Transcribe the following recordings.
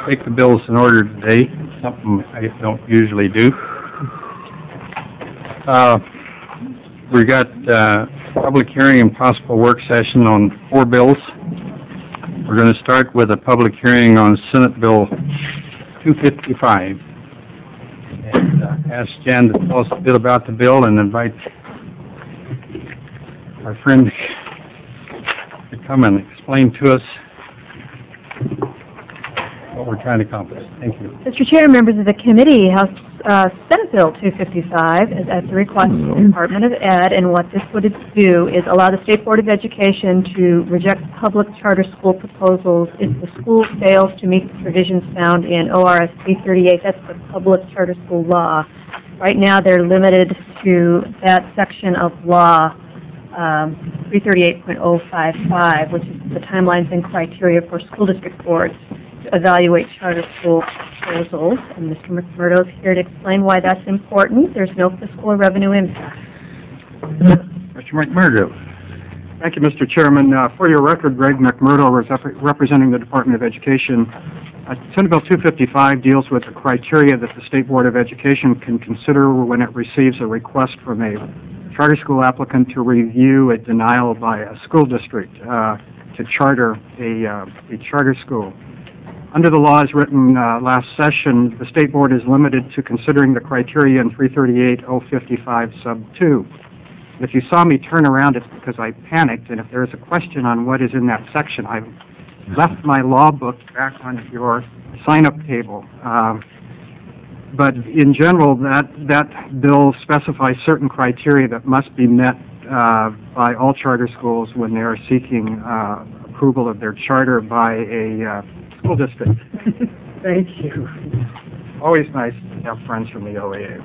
take the bills in order today, something I don't usually do. We got public hearing and possible work session on 4 bills. We're going to start with a public hearing on Senate Bill 255. And ask Jan to tell us a bit about the bill and invite our friend to come and explain to us what we're trying to accomplish. Thank you. Mr. Chair, members of the committee, House Senate Bill 255 is at the request of the Department of Ed, and what this would do is allow the State Board of Education to reject public charter school proposals if the school fails to meet the provisions found in ORS 338. That's the public charter school law. Right now they're limited to that section of law, 338.055, which is the timelines and criteria for school district boards to evaluate charter school proposals. And Mr. McMurdo is here to explain why that's important. There's no fiscal or revenue impact. Mr. McMurdo. Thank you, Mr. Chairman. For your record, Greg McMurdo, representing the Department of Education. Senate Bill 255 deals with the criteria that the State Board of Education can consider when it receives a request from a charter school applicant to review a denial by a school district to charter a charter school. Under the law as written last session, the State Board is limited to considering the criteria in 338.055 sub 2. If you saw me turn around, it's because I panicked, and if there is a question on what is in that section, I've left my law book back on your sign-up table. But in general, that bill specifies certain criteria that must be met by all charter schools when they are seeking approval of their charter by a school district. Thank you. Always nice to have friends from the OAA.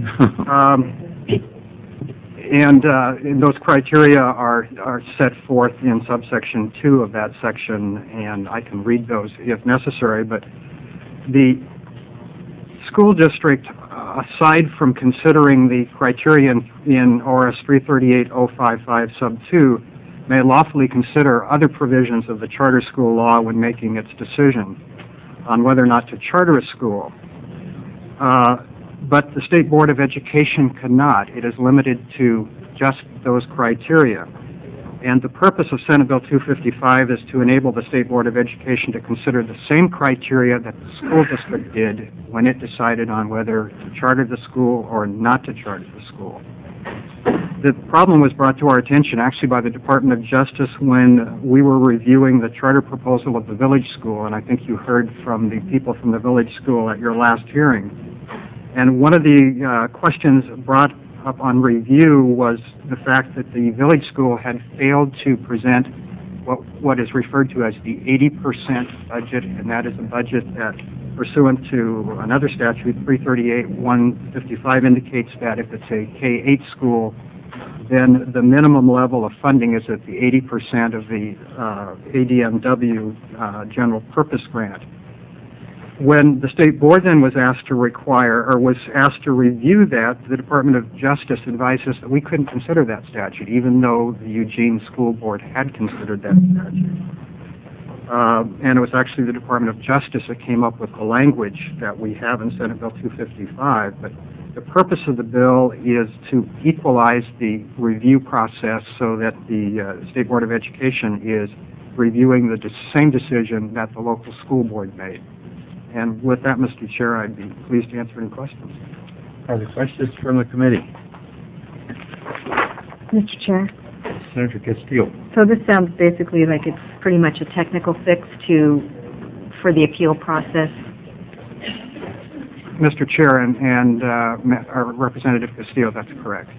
And those criteria are set forth in subsection 2 of that section, and I can read those if necessary. But the school district, aside from considering the criteria in ORS 338.055 sub 2, may lawfully consider other provisions of the charter school law when making its decision on whether or not to charter a school. But the State Board of Education cannot. It is limited to just those criteria. And the purpose of Senate Bill 255 is to enable the State Board of Education to consider the same criteria that the school district did when it decided on whether to charter the school or not to charter the school. The problem was brought to our attention actually by the Department of Justice when we were reviewing the charter proposal of the village school, and I think you heard from the people from the village school at your last hearing. And one of the questions brought up on review was the fact that the village school had failed to present what is referred to as the 80% budget, and that is a budget that, pursuant to another statute, 338.155, indicates that if it's a K-8 school, then the minimum level of funding is at the 80% of the ADMW general purpose grant. When the State Board then was asked to review that, the Department of Justice advised us that we couldn't consider that statute, even though the Eugene School Board had considered that statute. And it was actually the Department of Justice that came up with the language that we have in Senate Bill 255. But the purpose of the bill is to equalize the review process so that the State Board of Education is reviewing the same decision that the local school board made. And with that, Mr. Chair, I'd be pleased to answer any questions. Are there questions from the committee? Mr. Chair. Senator Castillo. So this sounds basically like it's pretty much a technical fix for the appeal process. Mr. Chair and Representative Castillo, that's correct.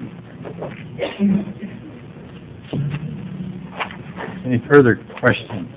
Any further questions?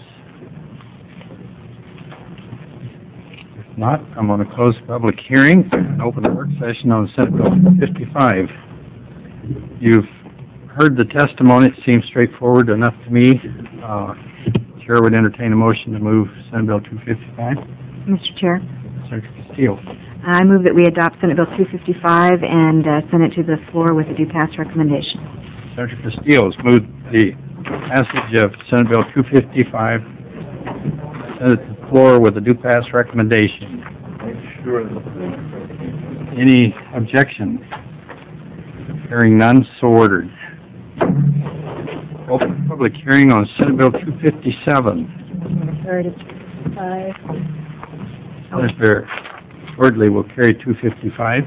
If not, I'm going to close the public hearing and open the work session on Senate Bill 55. You've heard the testimony. It seems straightforward enough to me. Chair would entertain a motion to move Senate Bill 255. Mr. Chair. Senator Castillo. I move that we adopt Senate Bill 255 and send it to the floor with a due pass recommendation. Senator Castillo has moved the passage of Senate Bill 255. send it to the floor with a do pass recommendation. Any objections? Hearing none, so ordered. Open public hearing on Senate Bill 257. Third is 255. Senator Ordley will carry 255.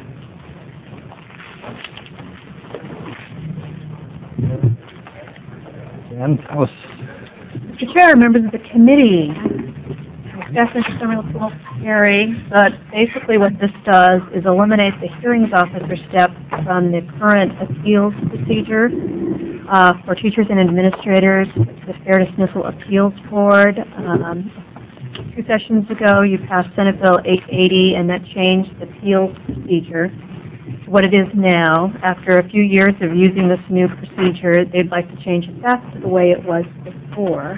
Dan, tell us. Mr. Chair, members of the committee, staff Mr. Summerall will carry, but basically what this does is eliminate the hearings officer step from the current appeals procedure for teachers and administrators, the Fair Dismissal Appeals Board. 2 sessions ago, you passed Senate Bill 880, and that changed the appeals procedure to what it is now. After a few years of using this new procedure, they'd like to change it back to the way it was before.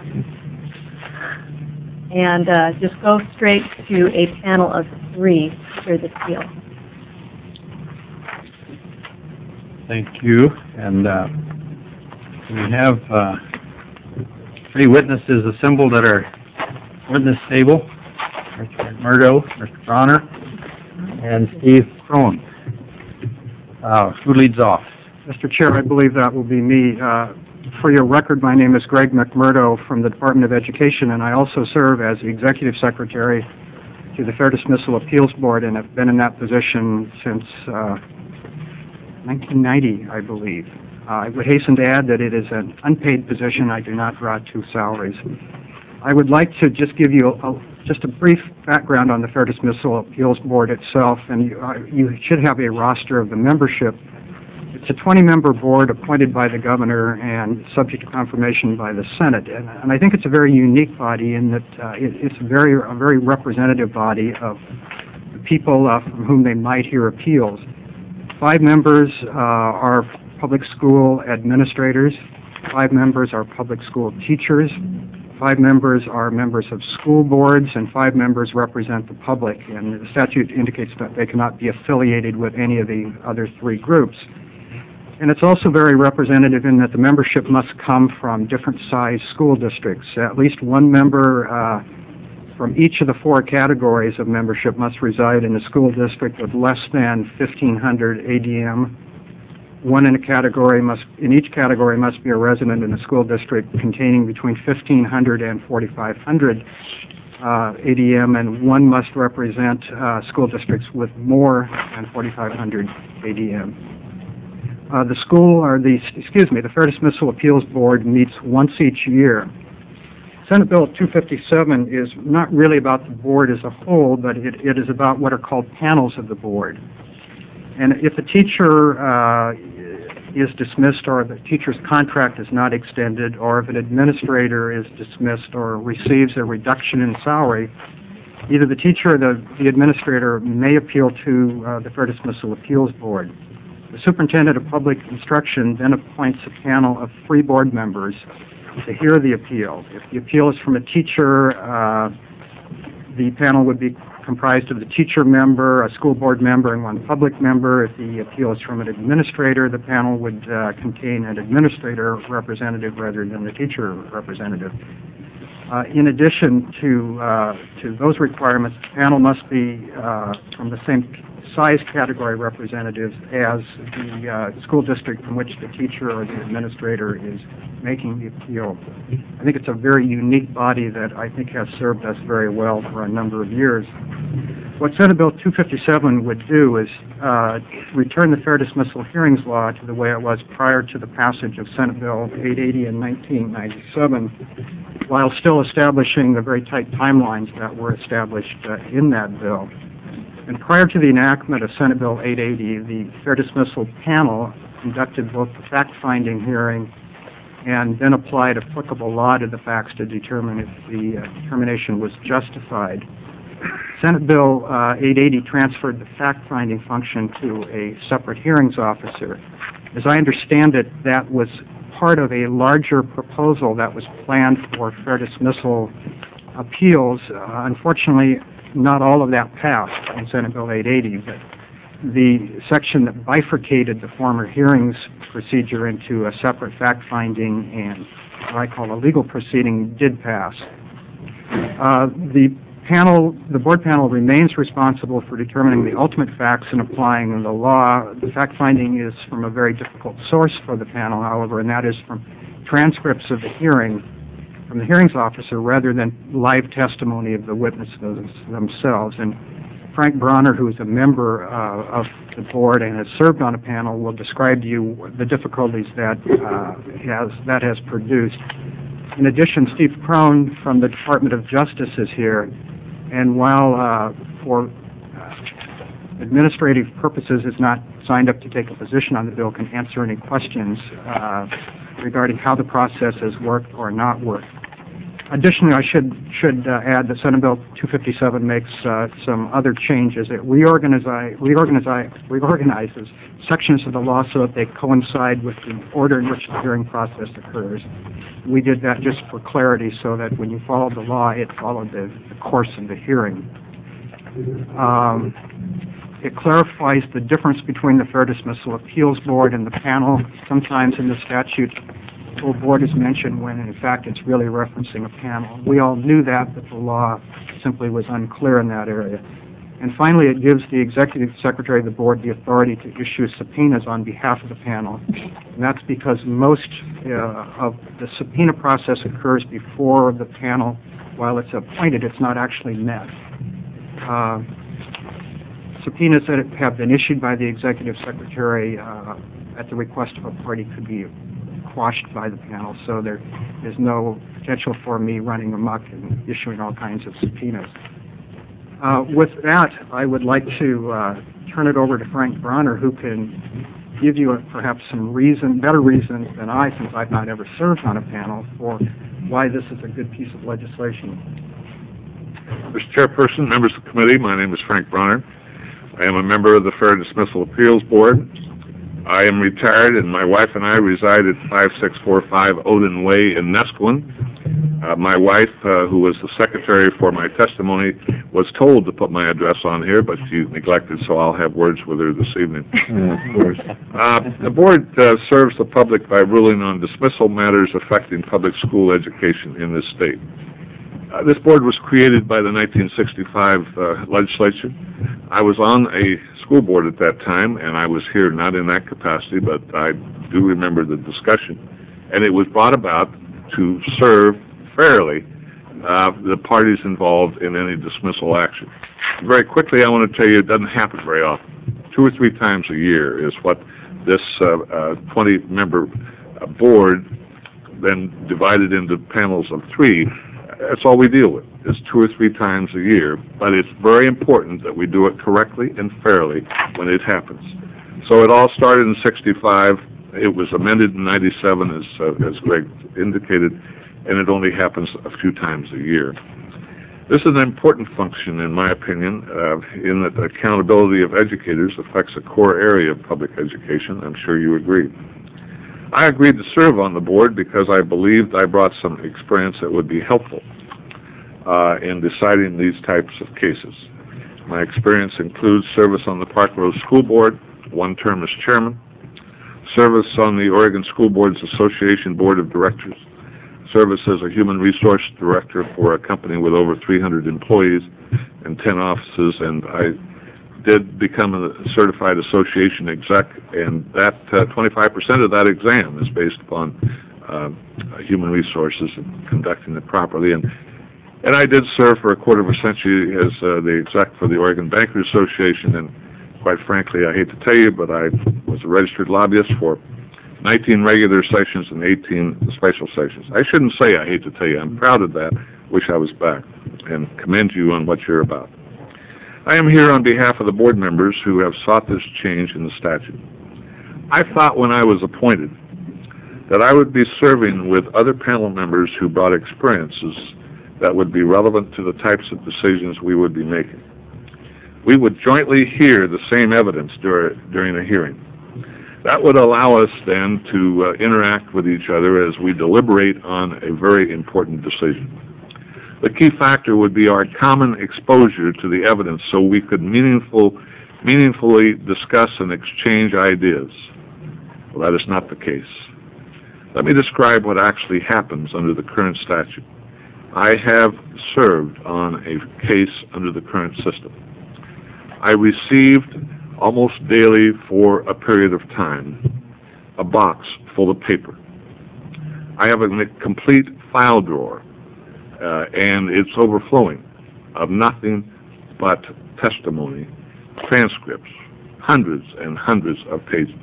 And just go straight to a panel of 3 for the appeal. Thank you. And we have 3 witnesses assembled at our witness table. Mr. McMurdo, Mr. Bronner, and Steve Crone. Who leads off? Mr. Chair, I believe that will be me. For your record, my name is Greg McMurdo from the Department of Education, and I also serve as the Executive Secretary to the Fair Dismissal Appeals Board, and have been in that position since 1990, I believe. I would hasten to add that it is an unpaid position. I do not draw 2 salaries. I would like to just give you just a brief background on the Fair Dismissal Appeals Board itself, and you should have a roster of the membership. It's a 20-member board appointed by the governor and subject to confirmation by the Senate. And I think it's a very unique body in that it's a very representative body of the people from whom they might hear appeals. 5 members are public school administrators. 5 members are public school teachers. 5 members are members of school boards, and 5 members represent the public. And the statute indicates that they cannot be affiliated with any of the other 3 groups. And it's also very representative in that the membership must come from different size school districts. At least 1 member from each of the 4 categories of membership must reside in a school district with less than 1,500 ADM. 1 in each category must be a resident in a school district containing between 1,500 and 4,500 ADM, and 1 must represent school districts with more than 4,500 ADM. The Fair Dismissal Appeals Board meets once each year. Senate Bill 257 is not really about the board as a whole, but it is about what are called panels of the board. And if a teacher is dismissed, or the teacher's contract is not extended, or if an administrator is dismissed or receives a reduction in salary, either the teacher or the administrator may appeal to the Fair Dismissal Appeals Board. The Superintendent of Public Instruction then appoints a panel of 3 board members to hear the appeal. If the appeal is from a teacher, the panel would be comprised of the teacher member, a school board member, and 1 public member. If the appeal is from an administrator, the panel would contain an administrator representative rather than the teacher representative. In addition to those requirements, the panel must be from the same size category representatives as the school district from which the teacher or the administrator is making the appeal. I think it's a very unique body that I think has served us very well for a number of years. What Senate Bill 257 would do is return the Fair Dismissal Hearings Law to the way it was prior to the passage of Senate Bill 880 in 1997, while still establishing the very tight timelines that were established in that bill. And prior to the enactment of Senate Bill 880, the Fair Dismissal Panel conducted both the fact-finding hearing and then applied applicable law to the facts to determine if the determination was justified. Senate Bill 880 transferred the fact-finding function to a separate hearings officer. As I understand it, that was part of a larger proposal that was planned for fair dismissal appeals. Unfortunately, not all of that passed in Senate Bill 880, but the section that bifurcated the former hearings procedure into a separate fact-finding and what I call a legal proceeding did pass. The board panel remains responsible for determining the ultimate facts and applying the law. The fact-finding is from a very difficult source for the panel, however, and that is from transcripts of the hearing from the hearings officer rather than live testimony of the witnesses themselves. And Frank Bronner, who is a member of the board and has served on a panel, will describe to you the difficulties that has produced. In addition, Steve Crone from the Department of Justice is here, and while for administrative purposes is not signed up to take a position on the bill, can answer any questions regarding how the process has worked or not worked. Additionally, I should add that Senate Bill 257 makes some other changes. It reorganizes sections of the law so that they coincide with the order in which the hearing process occurs. We did that just for clarity so that when you followed the law, it followed the course of the hearing. It clarifies the difference between the Fair Dismissal Appeals Board and the panel. Sometimes in the statute, the full board is mentioned when, in fact, it's really referencing a panel. We all knew that, but the law simply was unclear in that area. And finally, it gives the executive secretary of the board the authority to issue subpoenas on behalf of the panel. And that's because most of the subpoena process occurs before the panel. While it's appointed, it's not actually met. Subpoenas that have been issued by the executive secretary at the request of a party could be quashed by the panel, so there is no potential for me running amok and issuing all kinds of subpoenas. With that, I would like to turn it over to Frank Bronner, who can give you perhaps some better reasons than I, since I've not ever served on a panel, for why this is a good piece of legislation. Mr. Chairperson, members of the committee, my name is Frank Bronner. I am a member of the Fair Dismissal Appeals Board. I am retired, and my wife and I reside at 5645 Odin Way in Neskowin. My wife, who was the secretary for my testimony, was told to put my address on here, but she neglected, so I'll have words with her this evening. The board serves the public by ruling on dismissal matters affecting public school education in this state. This board was created by the 1965 legislature. I was on a school board at that time, and I was here not in that capacity, but I do remember the discussion. And it was brought about to serve fairly the parties involved in any dismissal action. Very quickly, I want to tell you it doesn't happen very often. 2 or 3 times a year is what this 20-member board, then divided into panels of 3, that's all we deal with. It's 2 or 3 times a year, but it's very important that we do it correctly and fairly when it happens. So it all started in '65. It was amended in '97, as Greg indicated, and it only happens a few times a year. This is an important function, in my opinion, in that the accountability of educators affects a core area of public education. I'm sure you agree. I agreed to serve on the board because I believed I brought some experience that would be helpful in deciding these types of cases. My experience includes service on the Park Road School Board, 1 term as chairman, service on the Oregon School Boards Association Board of Directors, service as a human resource director for a company with over 300 employees and 10 offices, and I did become a certified association exec, and that 25% of that exam is based upon human resources and conducting it properly. And I did serve for a quarter of a century as the exec for the Oregon Bankers Association, and quite frankly, I hate to tell you, but I was a registered lobbyist for 19 regular sessions and 18 special sessions. I shouldn't say I hate to tell you. I'm proud of that. Wish I was back, and commend you on what you're about. I am here on behalf of the board members who have sought this change in the statute. I thought when I was appointed that I would be serving with other panel members who brought experiences that would be relevant to the types of decisions we would be making. We would jointly hear the same evidence during a hearing. That would allow us then to interact with each other as we deliberate on a very important decision. The key factor would be our common exposure to the evidence so we could meaningfully discuss and exchange ideas. Well, that is not the case. Let me describe what actually happens under the current statute. I have served on a case under the current system. I received almost daily for a period of time a box full of paper. I have a complete file drawer, and it's overflowing of nothing but testimony, transcripts, hundreds and hundreds of pages.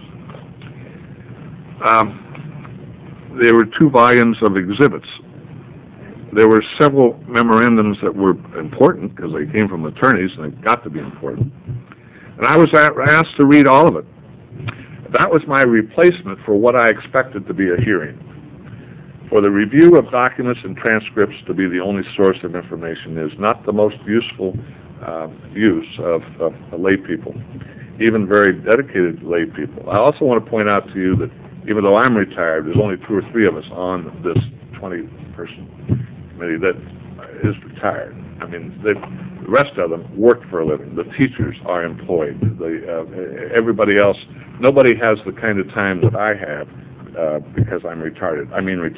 There were 2 volumes of exhibits. There were several memorandums that were important because they came from attorneys and they've got to be important. And I was asked to read all of it. That was my replacement for what I expected to be a hearing. For the review of documents and transcripts to be the only source of information is not the most useful use of lay people, even very dedicated lay people. I also want to point out to you that even though I'm retired, there's only 2 or 3 of us on this 20-person committee that is retired. I mean, the rest of them work for a living. The teachers are employed. Everybody else, nobody has the kind of time that I have because I'm retired.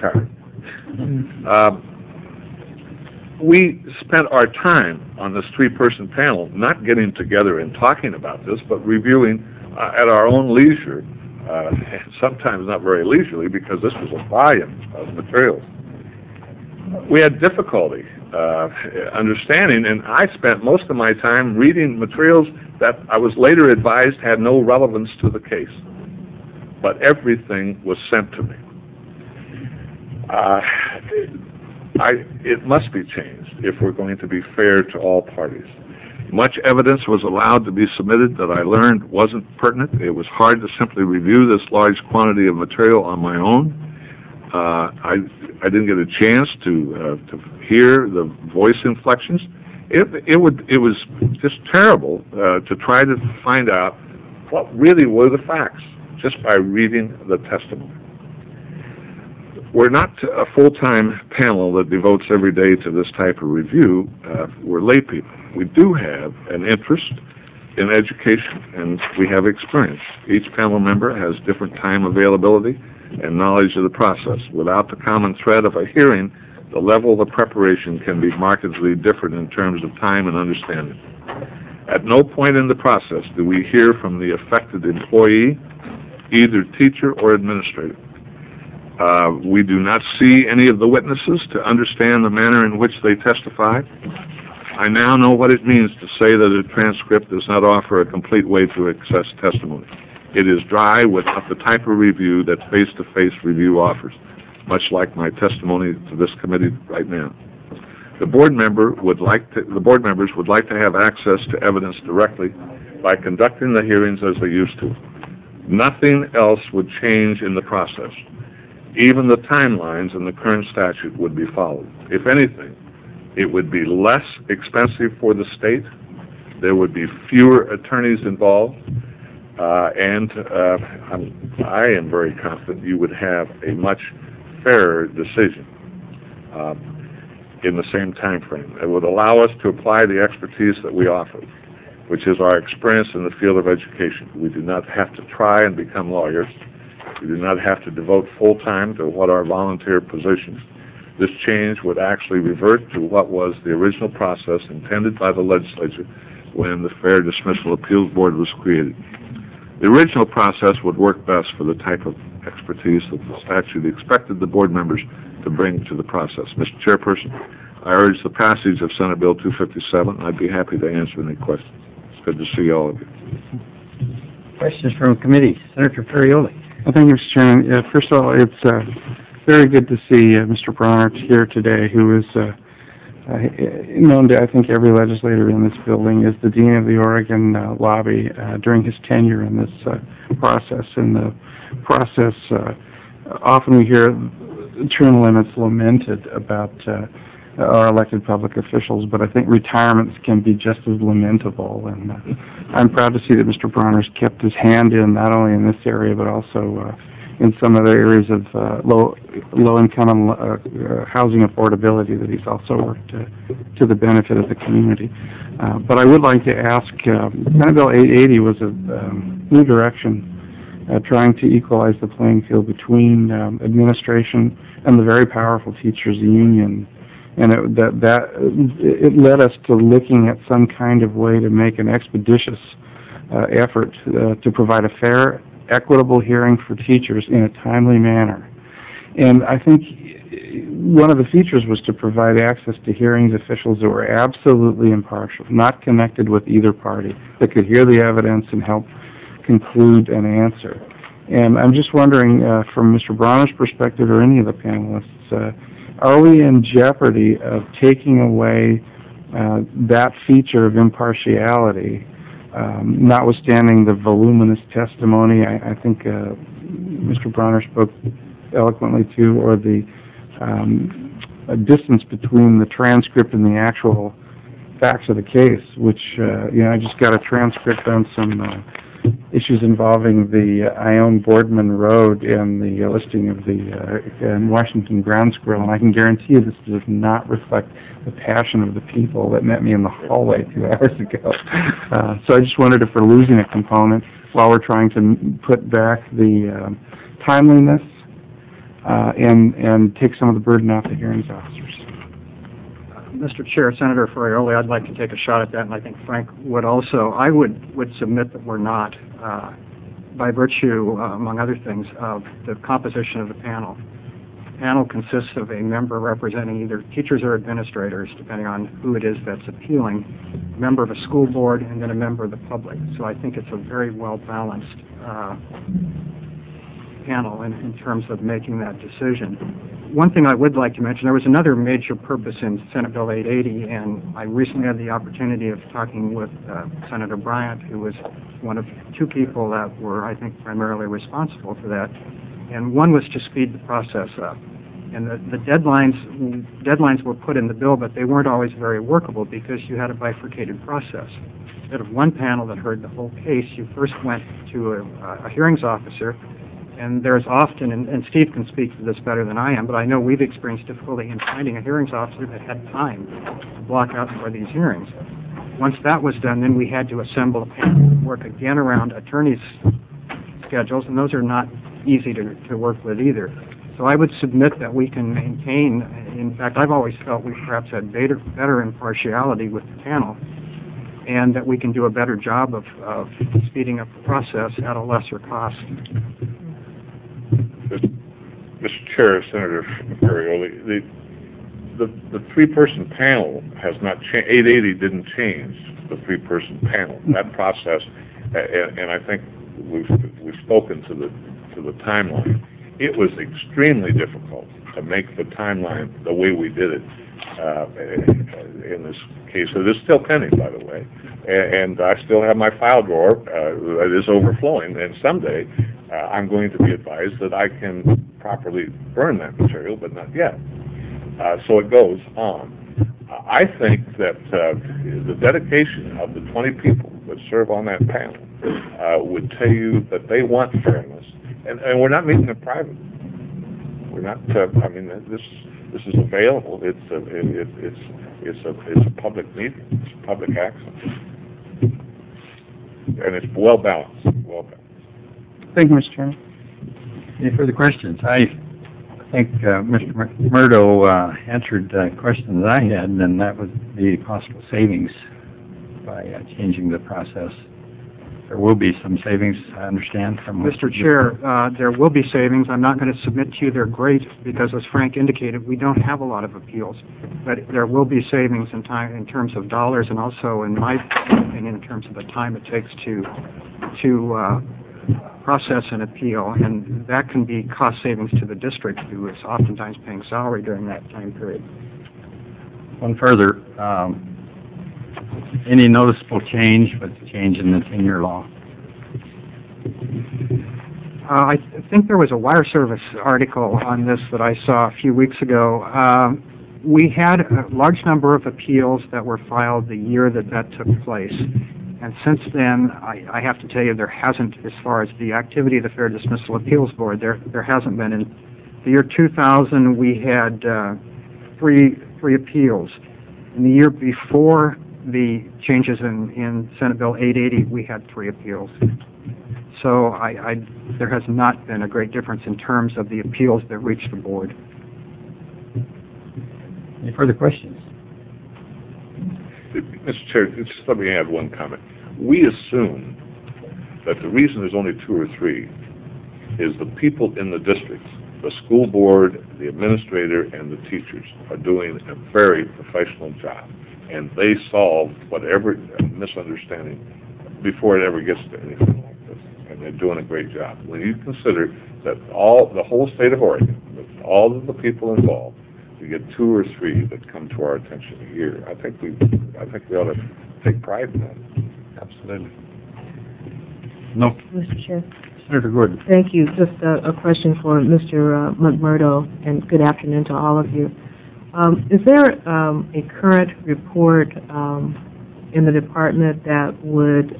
We spent our time on this 3-person panel not getting together and talking about this, but reviewing at our own leisure, sometimes not very leisurely because this was a volume of materials. We had difficulty understanding, and I spent most of my time reading materials that I was later advised had no relevance to the case. But everything was sent to me. It must be changed if we're going to be fair to all parties. Much evidence was allowed to be submitted that I learned wasn't pertinent. It was hard to simply review this large quantity of material on my own. I didn't get a chance to hear the voice inflections. It was just terrible to try to find out what really were the facts just by reading the testimony. We're not a full-time panel that devotes every day to this type of review. We're lay people. We do have an interest in education, and we have experience. Each panel member has different time availability and knowledge of the process. Without the common thread of a hearing, the level of preparation can be markedly different in terms of time and understanding. At no point in the process do we hear from the affected employee, either teacher or administrator. We do not see any of the witnesses to understand the manner in which they testify. I now know what it means to say that a transcript does not offer a complete way to access testimony. It is dry without the type of review that face-to-face review offers, much like my testimony to this committee right now. The board members would like to have access to evidence directly by conducting the hearings as they used to. Nothing else would change in the process. Even the timelines in the current statute would be followed. If anything, it would be less expensive for the state. There would be fewer attorneys involved. And I am very confident you would have a much fairer decision in the same time frame. It would allow us to apply the expertise that we offer, which is our experience in the field of education. We do not have to try and become lawyers. We do not have to devote full time to what are volunteer positions. This change would actually revert to what was the original process intended by the legislature when the Fair Dismissal Appeals Board was created. The original process would work best for the type of expertise that the statute expected the board members to bring to the process. Mr. Chairperson, I urge the passage of Senate Bill 257. I'd be happy to answer any questions. It's good to see all of you. Questions from committee. Senator Ferrioli. Well, thank you, Mr. Chairman. First of all, it's very good to see Mr. Bronert here today, who is known to, I think, every legislator in this building as the Dean of the Oregon Lobby during his tenure in this process. In the process, often we hear term limits lamented about our elected public officials, but I think retirements can be just as lamentable. And I'm proud to see that Mr. Bronner's kept his hand in not only in this area, but also in some other areas of low-income housing affordability that he's also worked to the benefit of the community. But I would like to ask, Senate Bill 880 was a new direction trying to equalize the playing field between administration and the very powerful teachers union And it led us to looking at some kind of way to make an expeditious effort to provide a fair, equitable hearing for teachers in a timely manner. And I think one of the features was to provide access to hearings officials that were absolutely impartial, not connected with either party, that could hear the evidence and help conclude an answer. And I'm just wondering, from Mr. Bronner's perspective or any of the panelists, are we in jeopardy of taking away that feature of impartiality, notwithstanding the voluminous testimony I think Mr. Bronner spoke eloquently to, or the distance between the transcript and the actual facts of the case, which, I just got a transcript on some issues involving the Ione Boardman Road and the listing of the Washington ground squirrel, and I can guarantee you this does not reflect the passion of the people that met me in the hallway 2 hours ago. So I just wondered if we're losing a component while we're trying to put back the timeliness and take some of the burden off the hearings officers. Mr. Chair, Senator Ferrioli, I'd like to take a shot at that, and I think Frank would also. I would submit that we're not, by virtue, among other things, of the composition of the panel. The panel consists of a member representing either teachers or administrators, depending on who it is that's appealing, a member of a school board, and then a member of the public. So I think it's a very well-balanced panel in terms of making that decision. One thing I would like to mention, there was another major purpose in Senate Bill 880, and I recently had the opportunity of talking with Senator Bryant, who was one of 2 people that were, I think, primarily responsible for that. And one was to speed the process up. And the deadlines were put in the bill, but they weren't always very workable because you had a bifurcated process. Instead of one panel that heard the whole case, you first went to a hearings officer. And there's often, and Steve can speak to this better than I am, but I know we've experienced difficulty in finding a hearings officer that had time to block out for these hearings. Once that was done, then we had to assemble a panel to work again around attorneys' schedules, and those are not easy to work with either. So I would submit that we can maintain, in fact, I've always felt we perhaps had better impartiality with the panel, and that we can do a better job of speeding up the process at a lesser cost. Mr. Chair, Senator Ferrioli, the 3-person panel has not changed. 880 didn't change the 3-person panel. That process, and I think we've spoken to the timeline. It was extremely difficult to make the timeline the way we did it in this case. It is still pending, by the way, and I still have my file drawer that is overflowing, and someday I'm going to be advised that I can properly burn that material, but not yet. So it goes on. I think that the dedication of the 20 people that serve on that panel would tell you that they want fairness, and we're not meeting in private. We're not. This is available. It's a public meeting. It's public access, and it's well balanced. Thank you, Mr. Chairman. Any further questions? I think Mr. Murdo answered the question that I had, and that was the possible savings by changing the process. There will be some savings, I understand, from Mr. Chair, there will be savings. I'm not going to submit to you they're great because, as Frank indicated, we don't have a lot of appeals. But there will be savings in time, in terms of dollars, and also, in my opinion, in terms of the time it takes to process an appeal, and that can be cost savings to the district, who is oftentimes paying salary during that time period. One further, any noticeable change with the change in the tenure law? I think there was a wire service article on this that I saw a few weeks ago. We had a large number of appeals that were filed the year that took place. And since then, I have to tell you, there hasn't, as far as the activity of the Fair Dismissal Appeals Board, there hasn't been. In the year 2000, we had three appeals. In the year before the changes in Senate Bill 880, we had 3 appeals. So there has not been a great difference in terms of the appeals that reached the board. Any further questions? Mr. Chair, just let me add one comment. We assume that the reason there's only 2 or 3 is the people in the districts, the school board, the administrator, and the teachers are doing a very professional job. And they solve whatever misunderstanding before it ever gets to anything like this. And they're doing a great job. When you consider that the whole state of Oregon, with all of the people involved, we get 2 or 3 that come to our attention a year. I think we ought to take pride in that. Absolutely. No. Mr. Chair. Senator Gordon. Thank you. Just a question for Mr. McMurdo, and good afternoon to all of you. Is there a current report in the department that would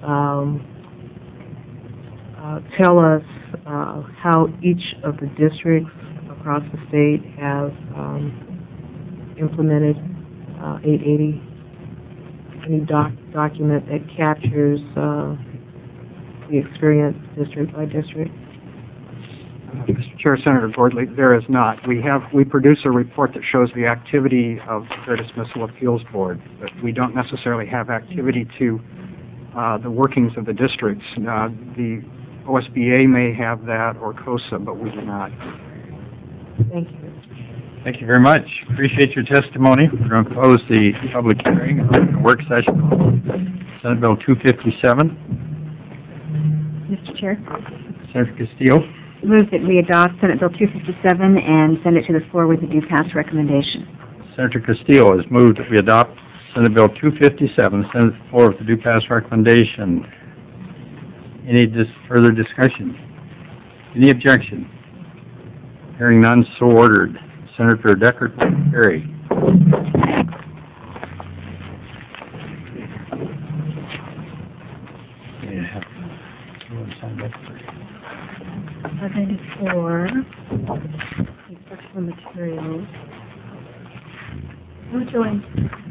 tell us how each of the districts across the state have implemented 880? Any document that captures the experience district by district? Mr. Chair, Senator Gordley, there is not. We produce a report that shows the activity of the Fair Dismissal Appeals Board, but we don't necessarily have activity to the workings of the districts. The OSBA may have that, or COSA, but we do not. Thank you. Thank you very much. Appreciate your testimony. We're going to close the public hearing and the work session. Senate Bill 257. Mr. Chair, Senator Castillo. move that we adopt Senate Bill 257 and send it to the floor with a due pass recommendation. Senator Castillo has moved that we adopt Senate Bill 257, send it to the floor with a due pass recommendation. Any further discussion? Any objection? Hearing none, so ordered. Senator Deckard will carry. $594, instructional materials. No join.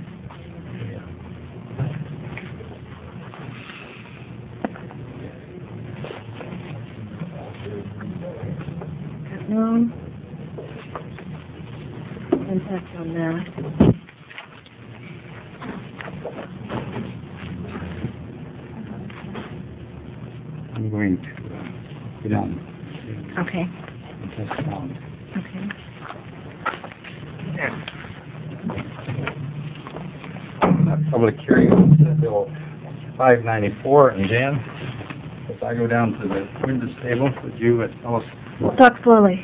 No impact on that. I'm going to get on. Okay. Test sound. Okay. Public hearing on Senate Bill 594. And Jan, if I go down to the witness table, would you tell us? We'll talk slowly.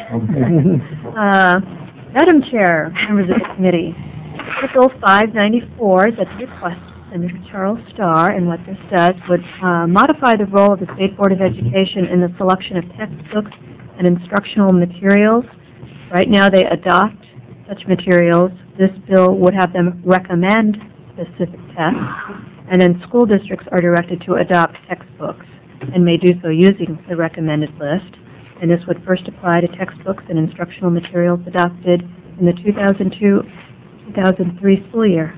Madam Chair, members of the committee, Senate Bill 594 is at the request of Senator Charles Starr, and what this does would modify the role of the State Board of Education in the selection of textbooks and instructional materials. Right now they adopt such materials. This bill would have them recommend specific tests, and then school districts are directed to adopt textbooks and may do so using the recommended list. And this would first apply to textbooks and instructional materials adopted in the 2002-2003 school year.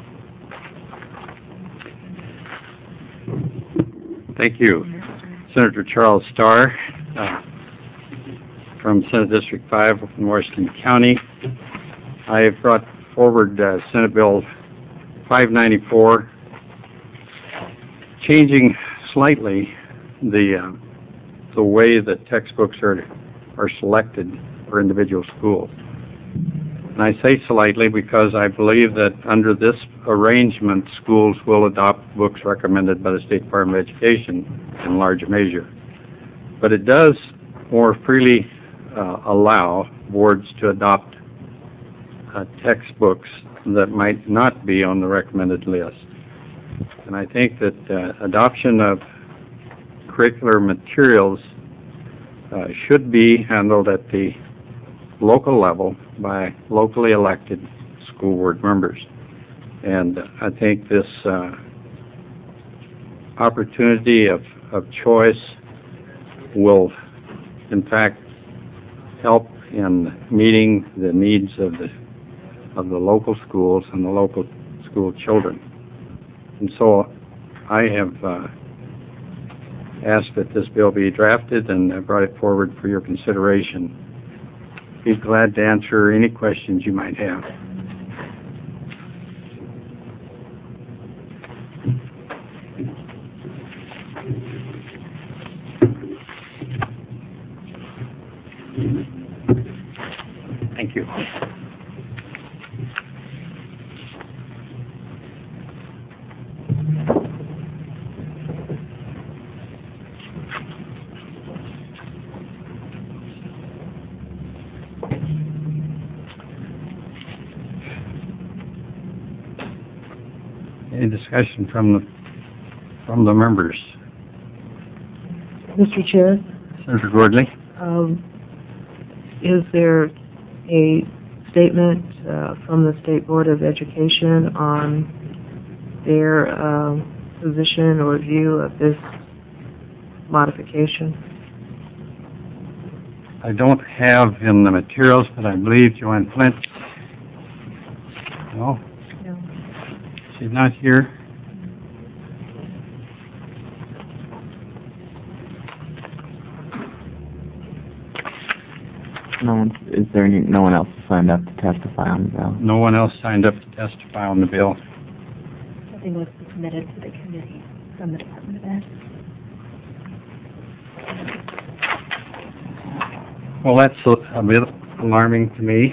Thank you. Senator Charles Starr from Senate District 5 in Washington County. I have brought forward Senate Bill 594, changing slightly the way that textbooks are selected for individual schools. And I say slightly because I believe that under this arrangement, schools will adopt books recommended by the State Department of Education in large measure. But it does more freely allow boards to adopt textbooks that might not be on the recommended list. And I think that adoption of curricular materials should be handled at the local level by locally elected school board members. And I think this opportunity of choice will, in fact, help in meeting the needs of the local schools and the local school children. And so I have asked that this bill be drafted, and I brought it forward for your consideration. Be glad to answer any questions you might have. Any discussion from the members? Mr. Chair, Senator Gordley? is there a statement from the State Board of Education on their position or view of this modification? I don't have in the materials, but I believe Joanne Flint. No? No. She's not here. No one else signed up to testify on the bill? No one else signed up to testify on the bill. Nothing was submitted to the committee from the Department of Ed. Well, that's a bit alarming to me.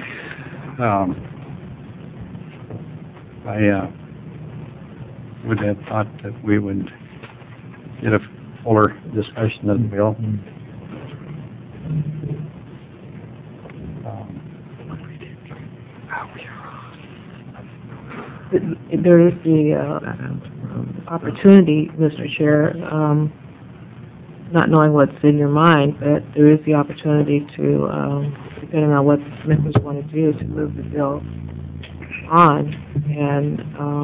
I would have thought that we would get a fuller discussion of the bill. There is the opportunity, Mr. Chair, not knowing what's in your mind, but there is the opportunity to, depending on what members want to do, to move the bill on, and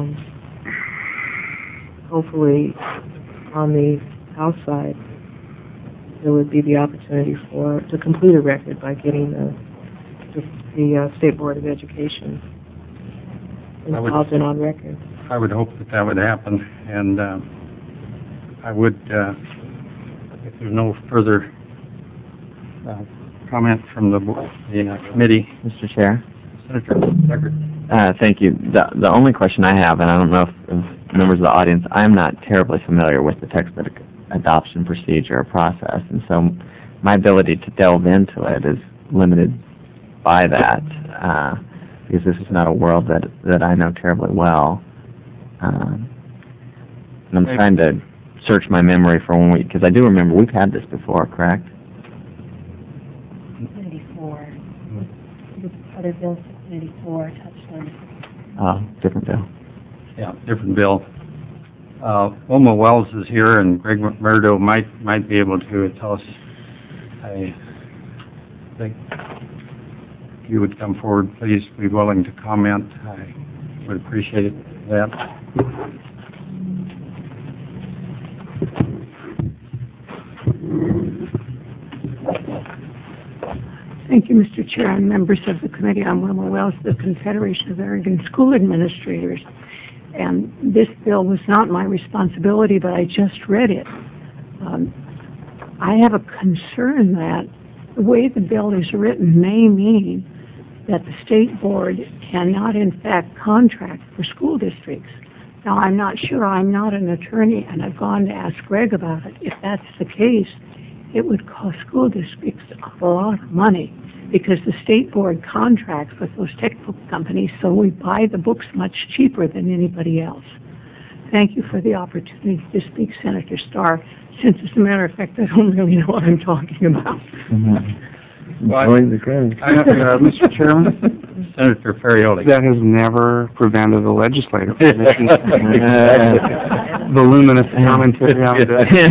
hopefully on the House side, there would be the opportunity to complete a record by getting the State Board of Education involved and on record. I would hope that would happen, and I would, if there's no further comment from the committee. Mr. Chair? Senator Deckard. Thank you. The only question I have, and I don't know if members of the audience, I'm not terribly familiar with the textbook adoption procedure or process, and so my ability to delve into it is limited by that, because this is not a world that I know terribly well. And I'm trying to search my memory for when because I do remember we've had this before, correct? 94. The other bill 94 touched on. Oh, different bill. Yeah, different bill. Wilma Wells is here, and Greg McMurdo might be able to tell us. I think if you would come forward, please be willing to comment. I would appreciate that. Thank you, Mr. Chair and members of the committee. I'm Wilma Wells, the Confederation of Oregon School Administrators. And this bill was not my responsibility, but I just read it. I have a concern that the way the bill is written may mean that the state board cannot, in fact, contract for school districts. Now, I'm not sure. I'm not an attorney, and I've gone to ask Greg about it. If that's the case, it would cost school districts a lot of money because the state board contracts with those textbook companies, so we buy the books much cheaper than anybody else. Thank you for the opportunity to speak, Senator Starr, since, as a matter of fact, I don't really know what I'm talking about. Mr. Chairman? Senator Ferrioli. That has never prevented a legislator from making voluminous commentary on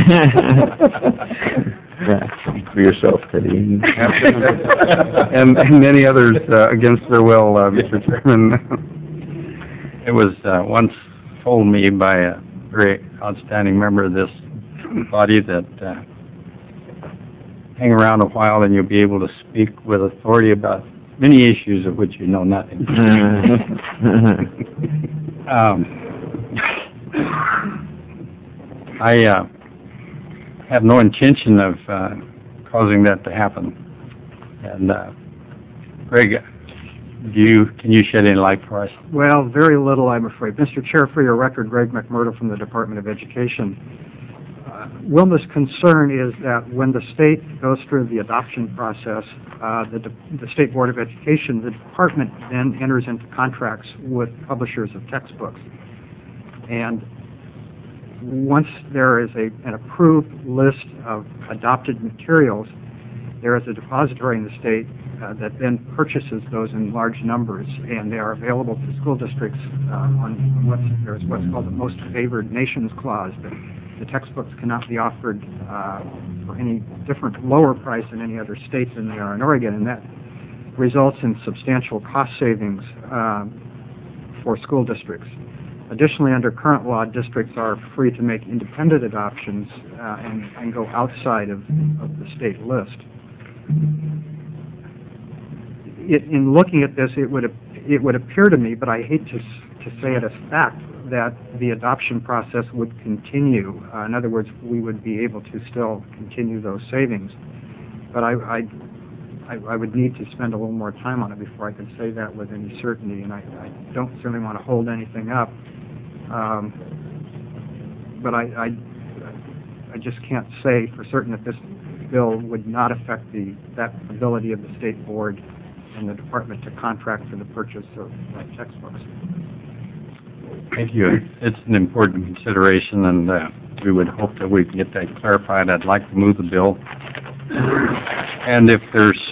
Speak for yourself, Teddy. and many others against their will, Mr. Chairman. It was once told me by a very outstanding member of this body that hang around a while and you'll be able to speak with authority about many issues of which you know nothing. I have no intention of causing that to happen. And Greg, can you shed any light for us? Well, very little, I'm afraid. Mr. Chair, for your record, Greg McMurdo from the Department of Education. Wilma's concern is that when the state goes through the adoption process, the State Board of Education, the department then enters into contracts with publishers of textbooks. And once there is an approved list of adopted materials, there is a depository in the state that then purchases those in large numbers, and they are available to school districts on there's what's called the most favored nations clause. That the textbooks cannot be offered for any different lower price in any other state than they are in Oregon, and that results in substantial cost savings for school districts. Additionally, under current law, districts are free to make independent adoptions and go outside of the state list. In looking at this, it would appear to me, but I hate to say it as fact, that the adoption process would continue. In other words, we would be able to still continue those savings. But I would need to spend a little more time on it before I could say that with any certainty, and I don't certainly want to hold anything up. But I just can't say for certain that this bill would not affect that ability of the state board and the department to contract for the purchase of textbooks. Thank you. It's an important consideration, and we would hope that we can get that clarified. I'd like to move the bill. And if there's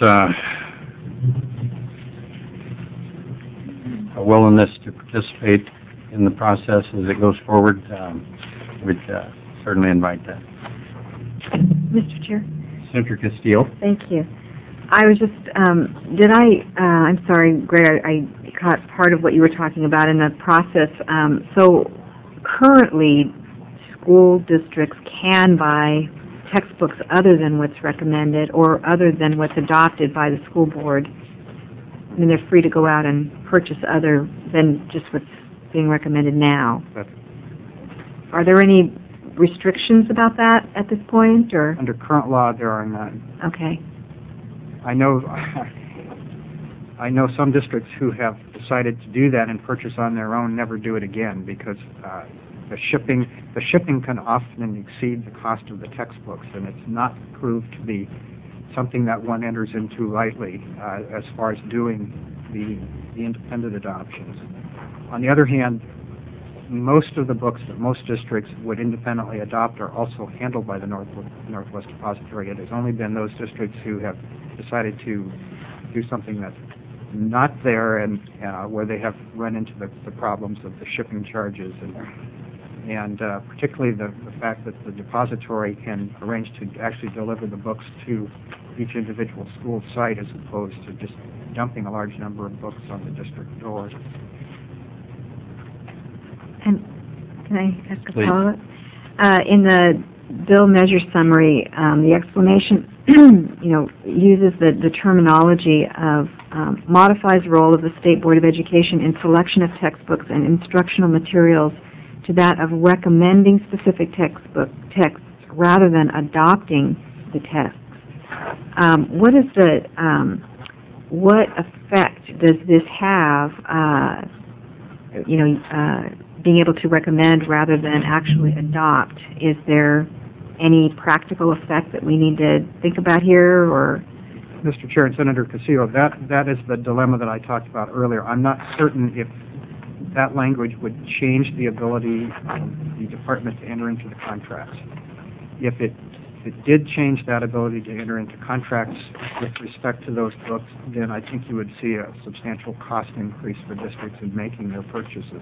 a willingness to participate in the process as it goes forward, we'd certainly invite that. Mr. Chair? Senator Castillo. Thank you. I was just, I'm sorry, Greg, I caught part of what you were talking about in the process. So currently, school districts can buy textbooks other than what's recommended or other than what's adopted by the school board. I mean, they're free to go out and purchase other than just what's being recommended now. Are there any restrictions about that at this point, or? Under current law, there are none. Okay. I know some districts who have decided to do that and purchase on their own, never do it again, because the shipping can often exceed the cost of the textbooks, and it's not proved to be something that one enters into lightly as far as doing the independent adoptions. On the other hand, most of the books that most districts would independently adopt are also handled by the Northwest Depository. It has only been those districts who have decided to do something that's not there, and where they have run into the problems of the shipping charges, and particularly the fact that the depository can arrange to actually deliver the books to each individual school site as opposed to just dumping a large number of books on the district door. And can I ask a Please. follow-up? In the bill measure summary, the explanation, uses the terminology of modifies the role of the State Board of Education in selection of textbooks and instructional materials to that of recommending specific texts rather than adopting the texts. What effect does this have? Being able to recommend rather than actually adopt. Is there any practical effect that we need to think about here, or? Mr. Chair and Senator Castillo, that is the dilemma that I talked about earlier. I'm not certain if that language would change the ability of the department to enter into the contracts. If it did change that ability to enter into contracts with respect to those books, then I think you would see a substantial cost increase for districts in making their purchases.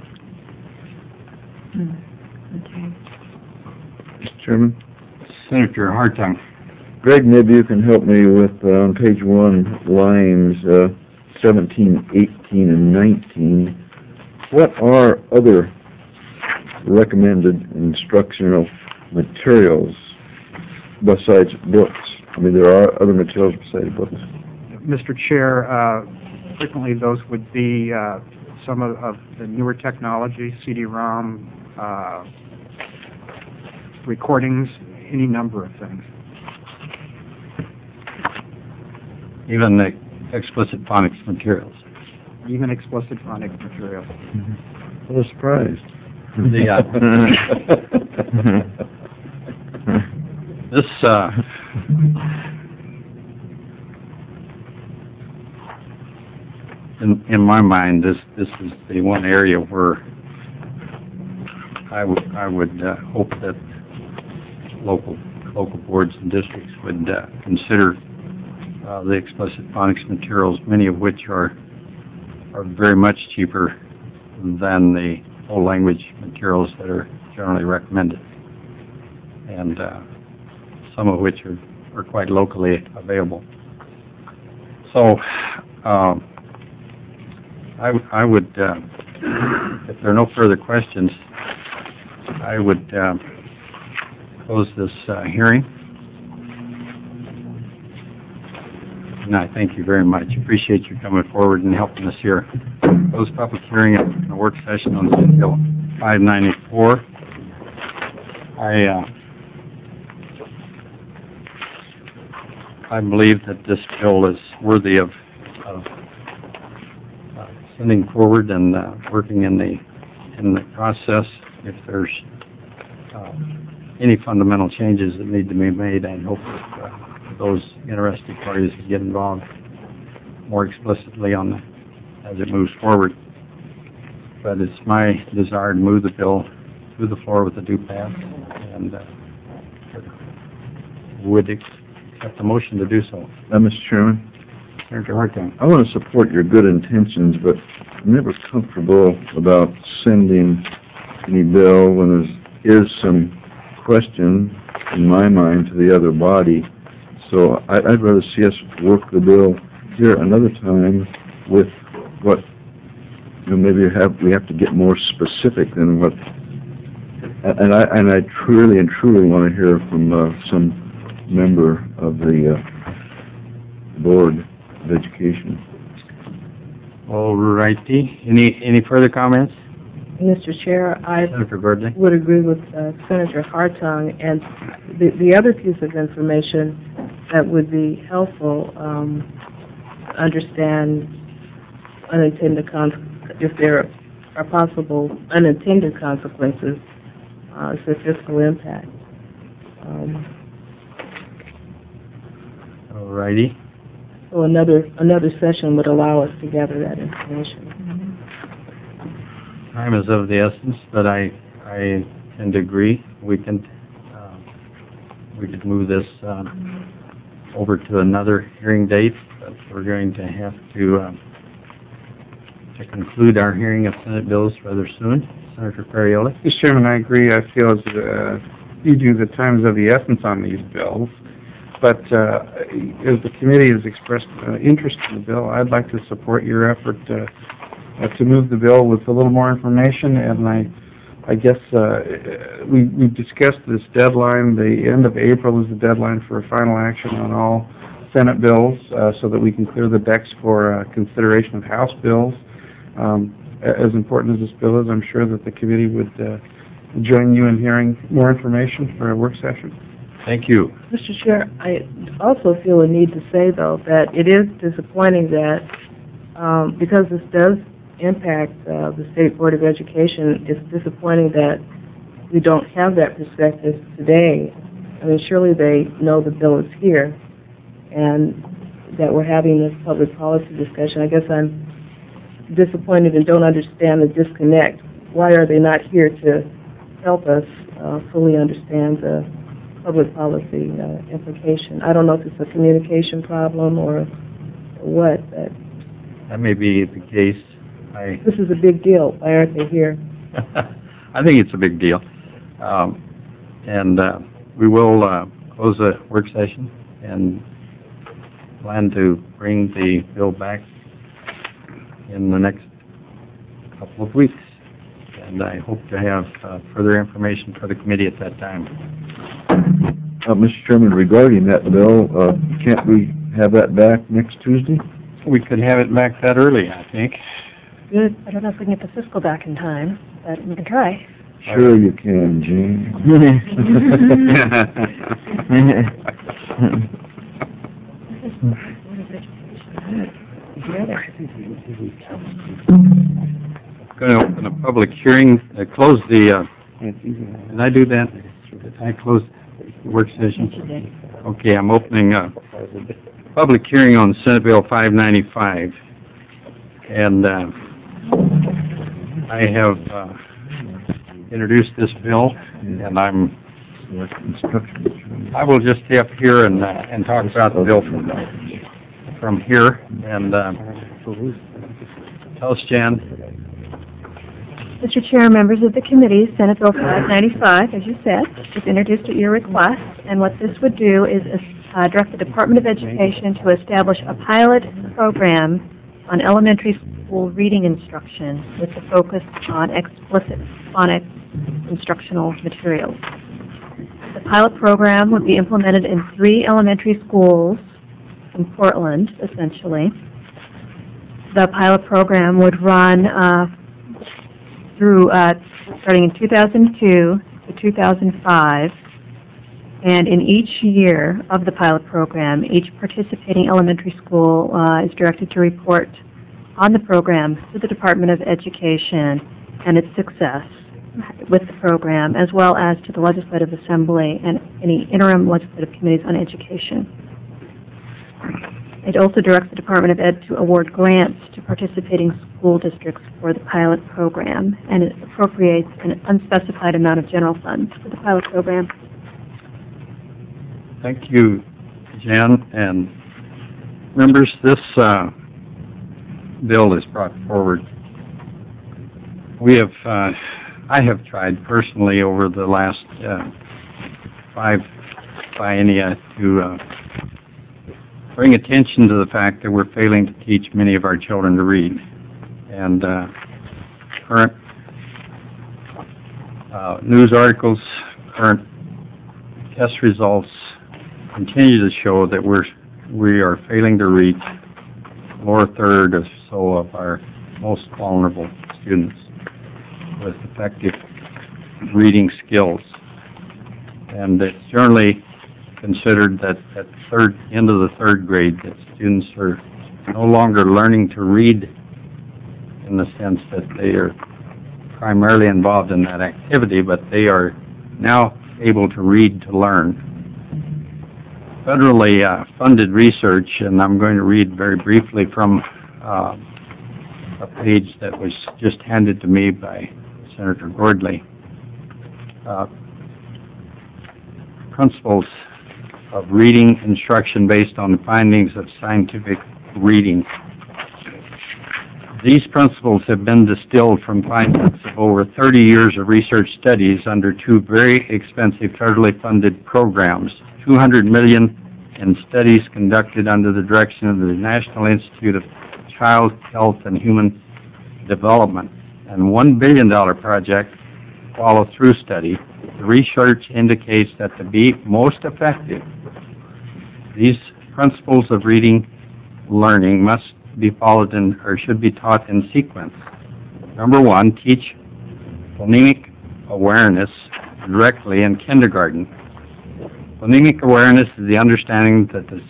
Okay. Mr. Chairman? Senator Hartung. Greg, maybe you can help me with, on page 1, lines 17, 18, and 19. What are other recommended instructional materials besides books? I mean, there are other materials besides books. Mr. Chair, frequently those would be some of the newer technology, CD-ROM, recordings, any number of things. Even the explicit phonics materials. Even explicit phonics materials. Mm-hmm. What a surprise. In my mind, this is the one area where I would hope that local boards and districts would consider the explicit phonics materials, many of which are very much cheaper than the whole language materials that are generally recommended, and some of which are quite locally available. So I would, if there are no further questions, I would close this hearing. And I thank you very much. Appreciate you coming forward and helping us here. Close public hearing and a work session on Senate Bill 594. I believe that this bill is worthy of sending forward and working in the process. If there's any fundamental changes that need to be made, I hope that those interested parties get involved more explicitly as it moves forward. But it's my desire to move the bill through the floor with a due pass, and would accept the motion to do so. Mr. Chairman, Senator Hartung. I want to support your good intentions, but I'm never comfortable about sending any bill when there is some question in my mind to the other body. So I'd rather see us work the bill here another time with what, maybe we have to get more specific than what, and I truly want to hear from some member of the Board of Education. All righty. Any further comments? Mr. Chair, I Senator Gordley. would agree with Senator Hartung, and the other piece of information that would be helpful, understand unintended if there are possible unintended consequences, is the fiscal impact. All righty. So another session would allow us to gather that information. Time is of the essence, but I tend to agree. We could move this over to another hearing date, but we're going to have to conclude our hearing of Senate bills rather soon. Senator Ferrioli. Mr. Chairman, I agree. I feel as you do, the time is of the essence on these bills. But as the committee has expressed interest in the bill, I'd like to support your effort to move the bill with a little more information. And I guess we discussed this deadline. The end of April is the deadline for final action on all Senate bills, so that we can clear the decks for consideration of House bills. As important as this bill is, I'm sure that the committee would join you in hearing more information for a work session. Thank you. Mr. Chair, I also feel a need to say, though, that it is disappointing that because this does impact the State Board of Education, it's disappointing that we don't have that perspective today. I mean, surely they know the bill is here and that we're having this public policy discussion. I guess I'm disappointed and don't understand the disconnect. Why are they not here to help us fully understand the public policy implication? I don't know if it's a communication problem or what, but that may be the case. This is a big deal. Why aren't they here? I think it's a big deal. And we will close the work session and plan to bring the bill back in the next couple of weeks. And I hope to have further information for the committee at that time. Mr. Chairman, regarding that bill, can't we have that back next Tuesday? We could have it back that early, I think. Good. I don't know if we can get the fiscal back in time, but we can try. Sure you can, Gene. Going to open a public hearing, close the, did I do that? Did I close the work session? Okay, I'm opening a public hearing on Senate Bill 595. And I have introduced this bill, and I will just stay up here and talk about the bill for a minute. from here, and tell us, Jan. Mr. Chair, members of the committee, Senate Bill 595, as you said, was introduced at your request, and what this would do is direct the Department of Education to establish a pilot program on elementary school reading instruction with the focus on explicit phonics instructional materials. The pilot program would be implemented in 3 elementary schools in Portland, essentially. The pilot program would run through starting in 2002 to 2005, and in each year of the pilot program, each participating elementary school is directed to report on the program to the Department of Education and its success with the program, as well as to the Legislative Assembly and any interim legislative committees on education. It also directs the Department of Ed to award grants to participating school districts for the pilot program, and it appropriates an unspecified amount of general funds for the pilot program. Thank you, Jan, and members, this bill is brought forward. I have tried personally over the last 5 biennia to bring attention to the fact that we're failing to teach many of our children to read. And current news articles, current test results continue to show that we are failing to reach the lower third or so of our most vulnerable students with effective reading skills. And it's generally considered that at end of the 3rd grade that students are no longer learning to read in the sense that they are primarily involved in that activity, but they are now able to read to learn. Federally funded research, and I'm going to read very briefly from a page that was just handed to me by Senator Gordley. Principles of reading instruction based on the findings of scientific reading. These principles have been distilled from findings of over 30 years of research studies under 2 very expensive federally funded programs, $200 million in studies conducted under the direction of the National Institute of Child Health and Human Development, and $1 billion project follow-through study. The research indicates that to be most effective, these principles of reading learning must be followed in, or should be taught in sequence. Number 1, teach phonemic awareness directly in kindergarten. Phonemic awareness is the understanding that the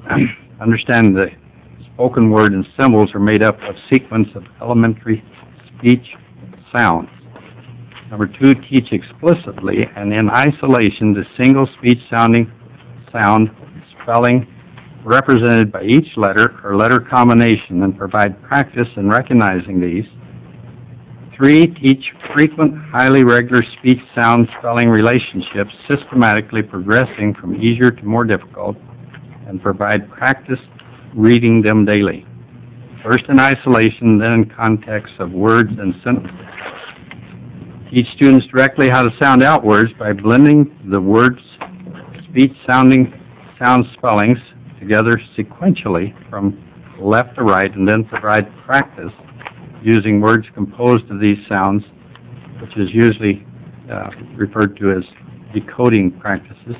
spoken word and symbols are made up of sequence of elementary speech sounds. Number 2, teach explicitly and in isolation the single speech sounding sound spelling represented by each letter or letter combination, and provide practice in recognizing these. 3, teach frequent, highly regular speech sound spelling relationships, systematically progressing from easier to more difficult, and provide practice reading them daily. First in isolation, then in context of words and sentences. Teach students directly how to sound out words by blending the words, speech sounding sound spellings together sequentially from left to right, and then provide practice using words composed of these sounds, which is usually referred to as decoding practices.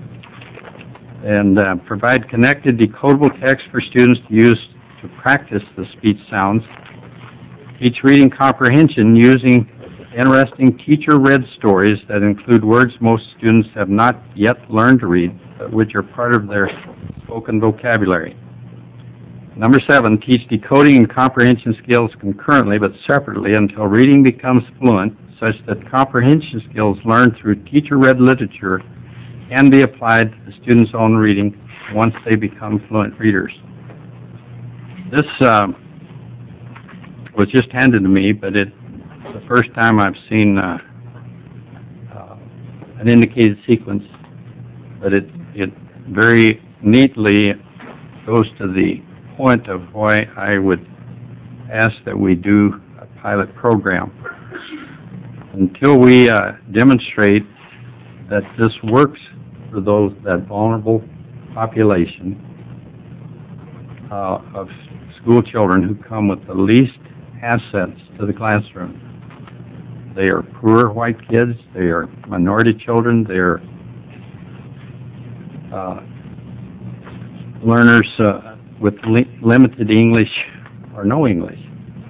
And provide connected decodable text for students to use to practice the speech sounds. Teach reading comprehension using interesting teacher-read stories that include words most students have not yet learned to read, but which are part of their spoken vocabulary. Number 7, teach decoding and comprehension skills concurrently but separately until reading becomes fluent, such that comprehension skills learned through teacher-read literature can be applied to the students' own reading once they become fluent readers. This was just handed to me, but it's the first time I've seen an indicated sequence, but it very neatly goes to the point of why I would ask that we do a pilot program. Until we demonstrate that this works for that vulnerable population of school children who come with the least assets to the classroom. They are poor white kids, they are minority children, they are learners with limited English or no English.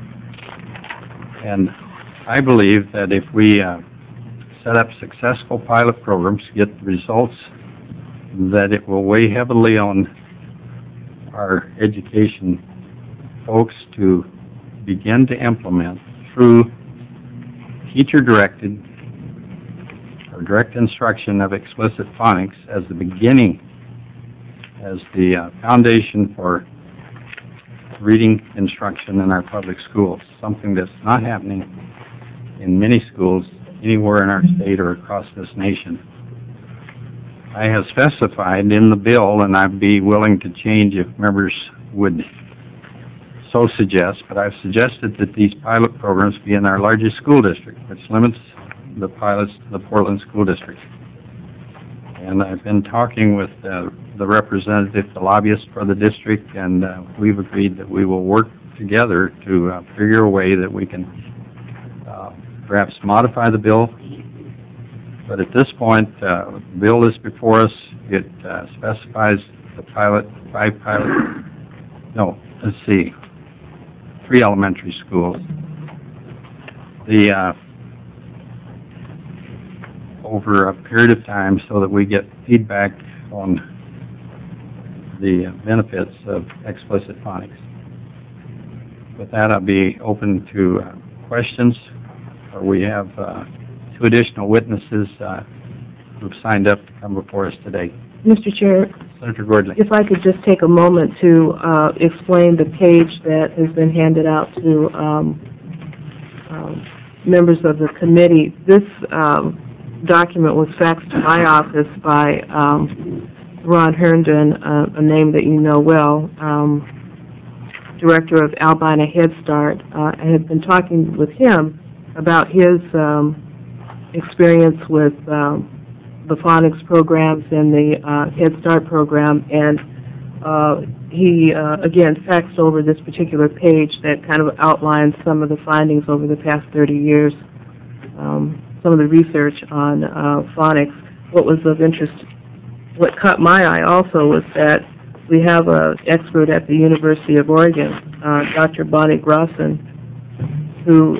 And I believe that if we set up successful pilot programs, get results, that it will weigh heavily on our education folks to begin to implement through teacher-directed or direct instruction of explicit phonics as the beginning, as the foundation for reading instruction in our public schools, something that's not happening in many schools anywhere in our state or across this nation. I have specified in the bill, and I'd be willing to change if members would so suggest, but I've suggested that these pilot programs be in our largest school district, which limits the pilots to the Portland School District. And I've been talking with the representative, the lobbyist for the district, and we've agreed that we will work together to figure a way that we can perhaps modify the bill. But at this point, the bill is before us. It specifies the three elementary schools. Over a period of time so that we get feedback on the benefits of explicit phonics. With that, I'll be open to questions. We have two additional witnesses who've signed up to come before us today. Mr. Chair, Senator Gordley. if I could just take a moment to explain the page that has been handed out to members of the committee. This document was faxed to my office by Ron Herndon, a name that you know well, director of Albina Head Start. I had been talking with him about his experience with the phonics programs and the Head Start program, and he, again, faxed over this particular page that kind of outlines some of the findings over the past 30 years, some of the research on phonics. What was of interest, what caught my eye also was that we have an expert at the University of Oregon, Dr. Bonnie Grosson, who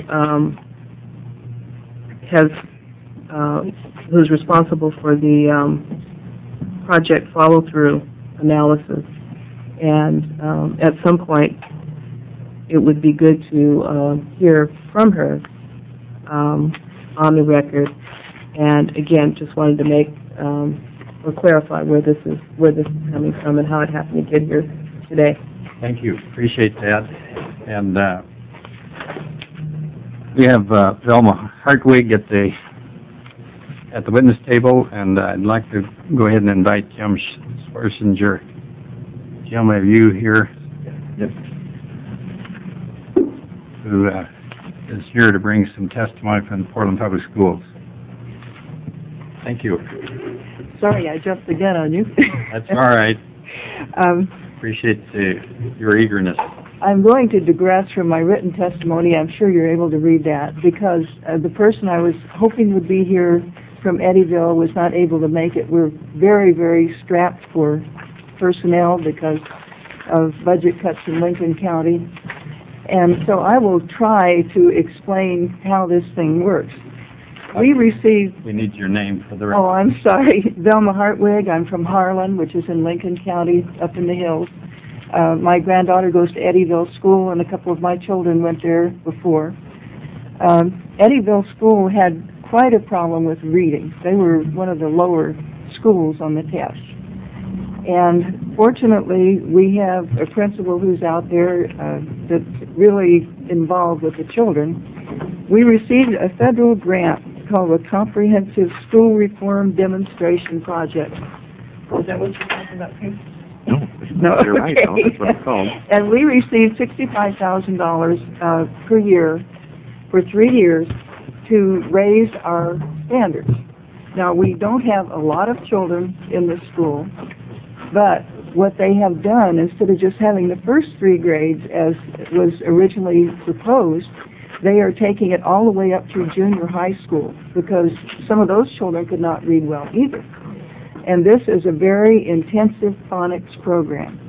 who's responsible for the project follow-through analysis. And at some point, it would be good to hear from her on the record. And again, just wanted to make or clarify where this is coming from and how it happened to get here today. Thank you. Appreciate that. And we have Velma Hartwig at the witness table, and I'd like to go ahead and invite Jim Swersinger. Jim, are you here? Yep. Who is here to bring some testimony from the Portland Public Schools. Thank you. Sorry, I jumped again on you. That's all right. Appreciate your eagerness. I'm going to digress from my written testimony. I'm sure you're able to read that, because the person I was hoping would be here from Eddyville was not able to make it. We're very, very strapped for personnel because of budget cuts in Lincoln County. And so I will try to explain how this thing works. We need your name for the record. Oh, I'm sorry. Velma Hartwig. I'm from Harlan, which is in Lincoln County, up in the hills. My granddaughter goes to Eddyville School, and a couple of my children went there before. Eddyville School had quite a problem with reading. They were one of the lower schools on the test. And fortunately, we have a principal who's out there that's really involved with the children. We received a federal grant called the Comprehensive School Reform Demonstration Project. Is that what you're talking about, Pete? No, you're right, though. That's what it's called. And we received $65,000 per year for 3 years to raise our standards. Now, we don't have a lot of children in this school, but what they have done, instead of just having the first 3 grades as was originally proposed, they are taking it all the way up through junior high school, because some of those children could not read well either. And this is a very intensive phonics program.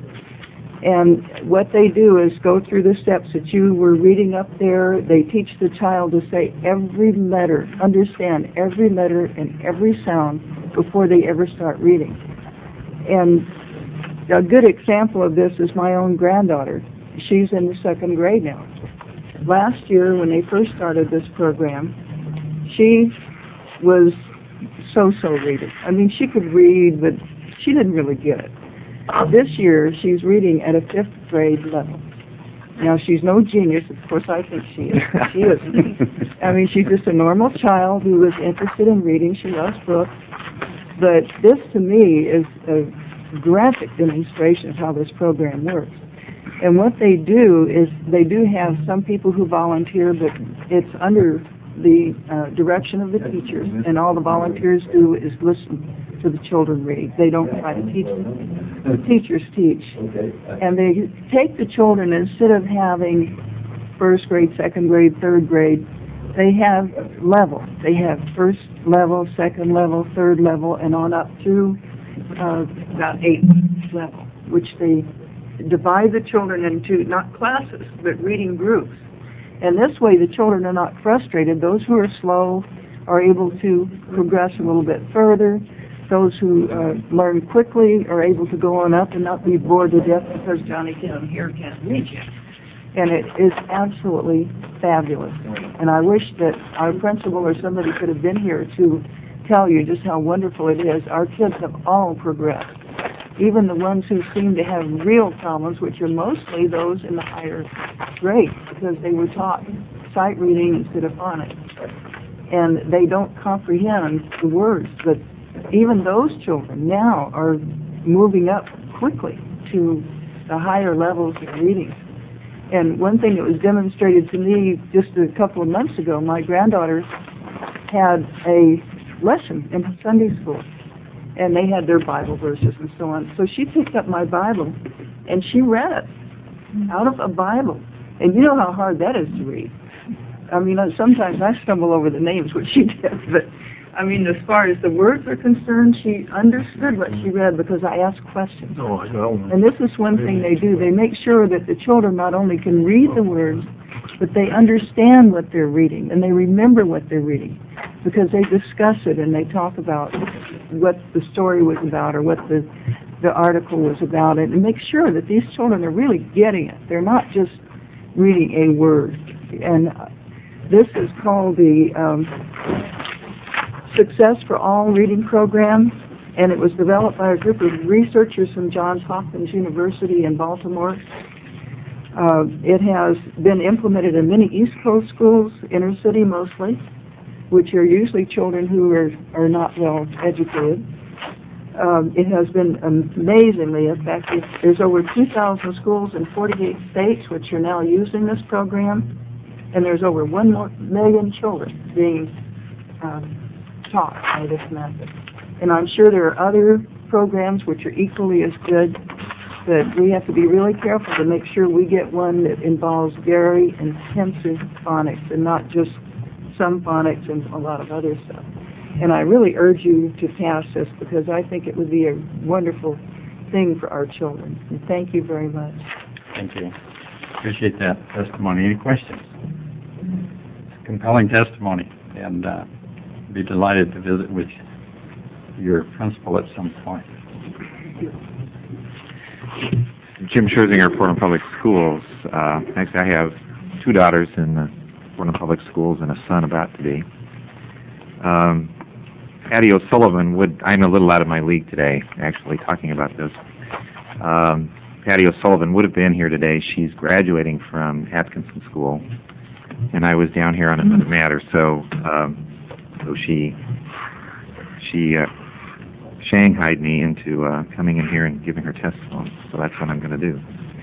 And what they do is go through the steps that you were reading up there. They teach the child to say every letter, understand every letter and every sound before they ever start reading. And a good example of this is my own granddaughter. She's in the 2nd grade now. Last year, when they first started this program, she was so-so reading. I mean, she could read, but she didn't really get it. This year, she's reading at a 5th grade level. Now, she's no genius. Of course, I think she is. She isn't. I mean, she's just a normal child who is interested in reading. She loves books. But this, to me, is a graphic demonstration of how this program works. And what they do is they do have some people who volunteer, but it's under the direction of the teachers, and all the volunteers do is listen to the children read. They don't try to teach them. The teachers teach. And they take the children, instead of having 1st grade, 2nd grade, 3rd grade, they have levels. They have 1st level, 2nd level, 3rd level, and on up through about 8th level, which they divide the children into not classes, but reading groups. And this way the children are not frustrated. Those who are slow are able to progress a little bit further. Those who learn quickly are able to go on up and not be bored to death because Johnny down here can't read yet. And it is absolutely fabulous. And I wish that our principal or somebody could have been here to tell you just how wonderful it is. Our kids have all progressed. Even the ones who seem to have real problems, which are mostly those in the higher grades, because they were taught sight reading instead of phonics. And they don't comprehend the words, but even those children now are moving up quickly to the higher levels of reading. And one thing that was demonstrated to me just a couple of months ago, my granddaughter had a lesson in Sunday school, and they had their Bible verses and so on. So she picked up my Bible, and she read it out of a Bible. And you know how hard that is to read. I mean, sometimes I stumble over the names, which she did, but I mean, as far as the words are concerned, she understood what she read because I asked questions. Oh, I know. And this is one thing they do. They make sure that the children not only can read the words, but they understand what they're reading, and they remember what they're reading, because they discuss it and they talk about what the story was about or what the article was about, and make sure that these children are really getting it. They're not just reading a word. And this is called the Success for All reading program, and it was developed by a group of researchers from Johns Hopkins University in Baltimore. It has been implemented in many East Coast schools, inner city mostly, which are usually children who are not well educated. It has been amazingly effective. There's over 2,000 schools in 48 states which are now using this program, and there's over 1 million children being taught by this method. And I'm sure there are other programs which are equally as good, but we have to be really careful to make sure we get one that involves very intensive phonics and not just some phonics and a lot of other stuff. And I really urge you to pass this because I think it would be a wonderful thing for our children. And thank you very much. Thank you. Appreciate that testimony. Any questions? It's a compelling testimony, and be delighted to visit with your principal at some point. Jim Scherzinger, Portland Public Schools. Actually, I have 2 daughters in the Portland Public Schools and a son about to be. Patty O'Sullivan I'm a little out of my league today, actually, talking about this. Patty O'Sullivan would have been here today. She's graduating from Atkinson School, and I was down here on another matter, so she shanghaied me into coming in here and giving her testimony, so that's what I'm going to do.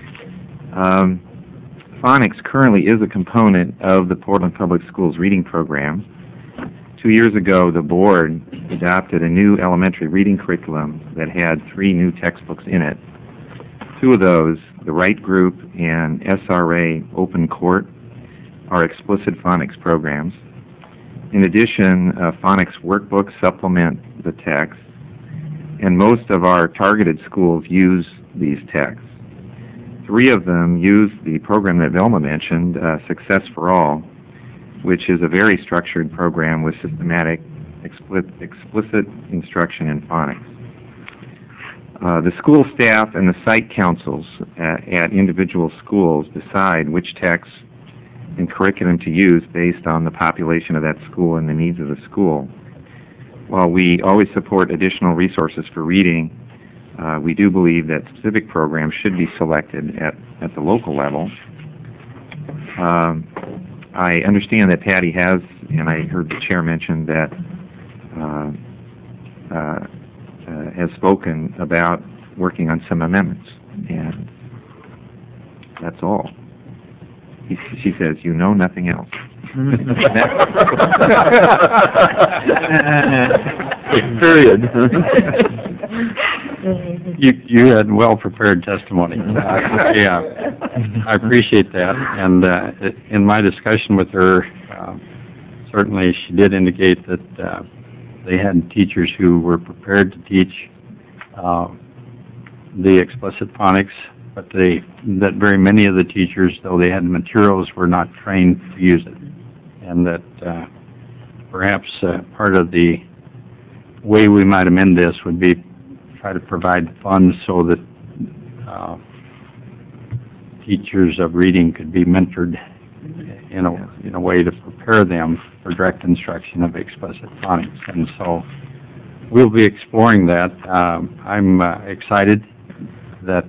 Phonics currently is a component of the Portland Public Schools reading program. 2 years ago, the board adopted a new elementary reading curriculum that had 3 new textbooks in it. 2 of those, the Wright Group and SRA Open Court, are explicit phonics programs. In addition, phonics workbooks supplement the text, and most of our targeted schools use these texts. 3 of them use the program that Velma mentioned, Success for All, which is a very structured program with systematic, explicit instruction in phonics. The school staff and the site councils at individual schools decide which texts and curriculum to use based on the population of that school and the needs of the school. While we always support additional resources for reading, we do believe that specific programs should be selected at the local level. I understand that Patty has, and I heard the chair mention that, has spoken about working on some amendments, and that's all. She says, "You know nothing else." Period. You had well-prepared testimony. Yeah, I appreciate that. And in my discussion with her, certainly she did indicate that they had teachers who were prepared to teach the explicit phonics, but that very many of the teachers, though they had the materials, were not trained to use it. And that perhaps part of the way we might amend this would be try to provide funds so that teachers of reading could be mentored in a way to prepare them for direct instruction of explicit phonics. And so we'll be exploring that. I'm excited that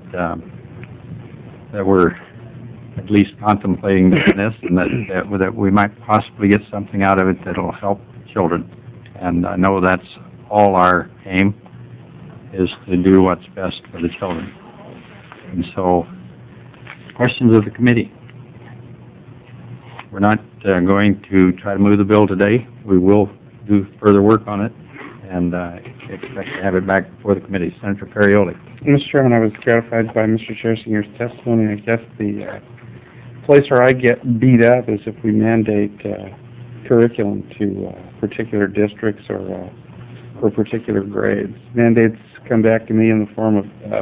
we're at least contemplating doing this, and that we might possibly get something out of it that'll help children. And I know that's all our aim, is to do what's best for the children. And so, questions of the committee? We're not going to try to move the bill today. We will do further work on it, and expect to have it back before the committee. Senator Ferrioli. Mr. Chairman, I was gratified by Mr. Chersinger's testimony. I guess the place where I get beat up is if we mandate curriculum to particular districts or particular grades. Mandates come back to me in the form of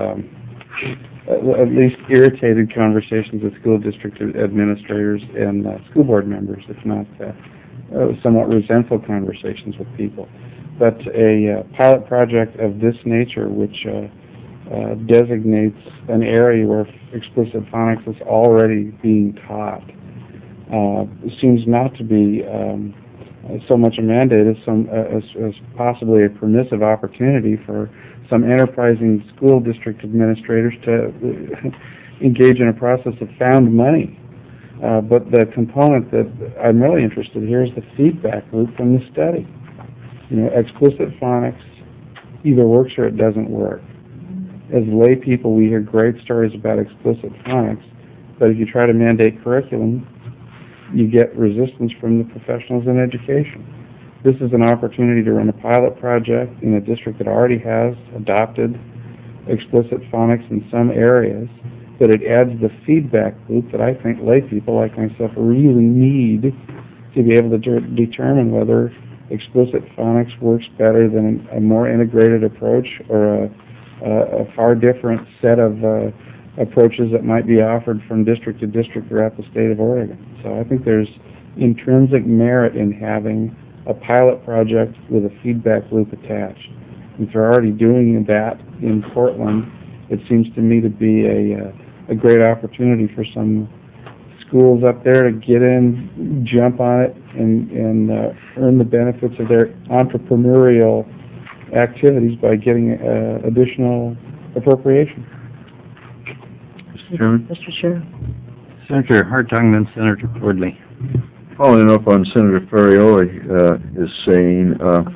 at least irritated conversations with school district administrators and school board members, if not somewhat resentful conversations with people. But a pilot project of this nature, which designates an area where explicit phonics is already being taught, seems not to be so much a mandate as possibly a permissive opportunity for some enterprising school district administrators to engage in a process of found money. But the component that I'm really interested in here is the feedback loop from the study. Explicit phonics either works or it doesn't work. As lay people, we hear great stories about explicit phonics, but if you try to mandate curriculum, you get resistance from the professionals in education. This is an opportunity to run a pilot project in a district that already has adopted explicit phonics in some areas, but it adds the feedback loop that I think lay people like myself really need to be able to determine whether explicit phonics works better than a more integrated approach or a far different set of approaches that might be offered from district to district throughout the state of Oregon. So I think there's intrinsic merit in having a pilot project with a feedback loop attached. If they're already doing that in Portland, it seems to me to be a great opportunity for some schools up there to get in, jump on it, and earn the benefits of their entrepreneurial activities by getting additional appropriation. Mr. Chairman? Mr. Chair. Senator Hartung, then Senator Fordley. Following up on Senator Ferrioli is saying,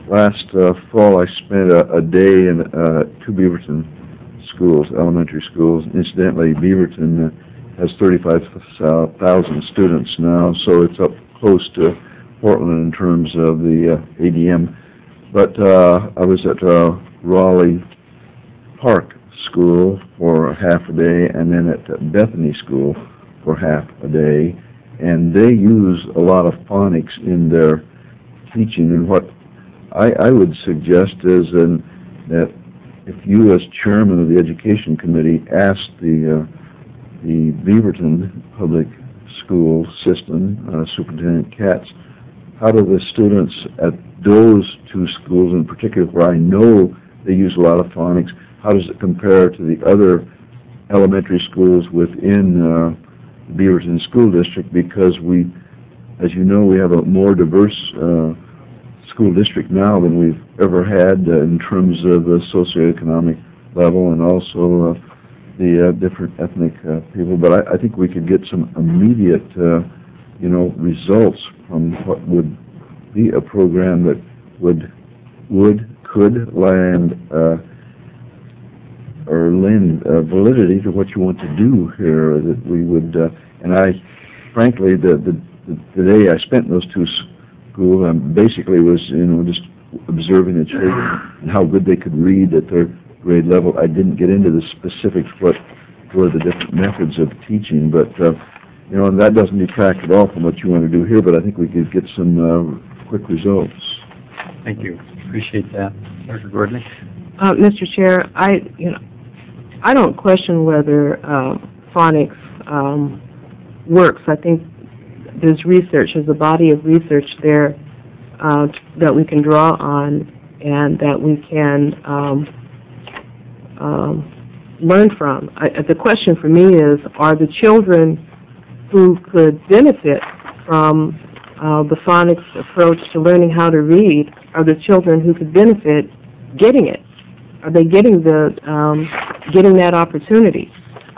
last fall I spent a day in two Beaverton schools, elementary schools. Incidentally, Beaverton has 35,000 students now, so it's up close to Portland in terms of the ADM. But I was at Raleigh Park School for half a day, and then at Bethany School for half a day, and they use a lot of phonics in their teaching. And what I would suggest is that if you, as chairman of the education committee, ask the Beaverton public school system, Superintendent Katz, how do the students at those two schools in particular, where I know they use a lot of phonics, how does it compare to the other elementary schools within the Beaverton School District? Because we, as you know, we have a more diverse school district now than we've ever had in terms of the socioeconomic level and also the different ethnic people. But I think we could get some immediate, results from what would be a program that could lend validity to what you want to do here. That we would, and I, frankly, the day I spent in those two schools, I basically was, just observing the children and how good they could read at their grade level. I didn't get into the specifics what were the different methods of teaching, but and that doesn't detract at all from what you want to do here. But I think we could get some quick results. Thank you. Appreciate that, Dr. Gordon. Mr. Chair, I don't question whether phonics works. I think there's a body of research there that we can draw on and that we can learn from. The question for me is, are the children who could benefit from the phonics approach to learning how to read, are the children who could benefit getting it? Are they getting getting that opportunity?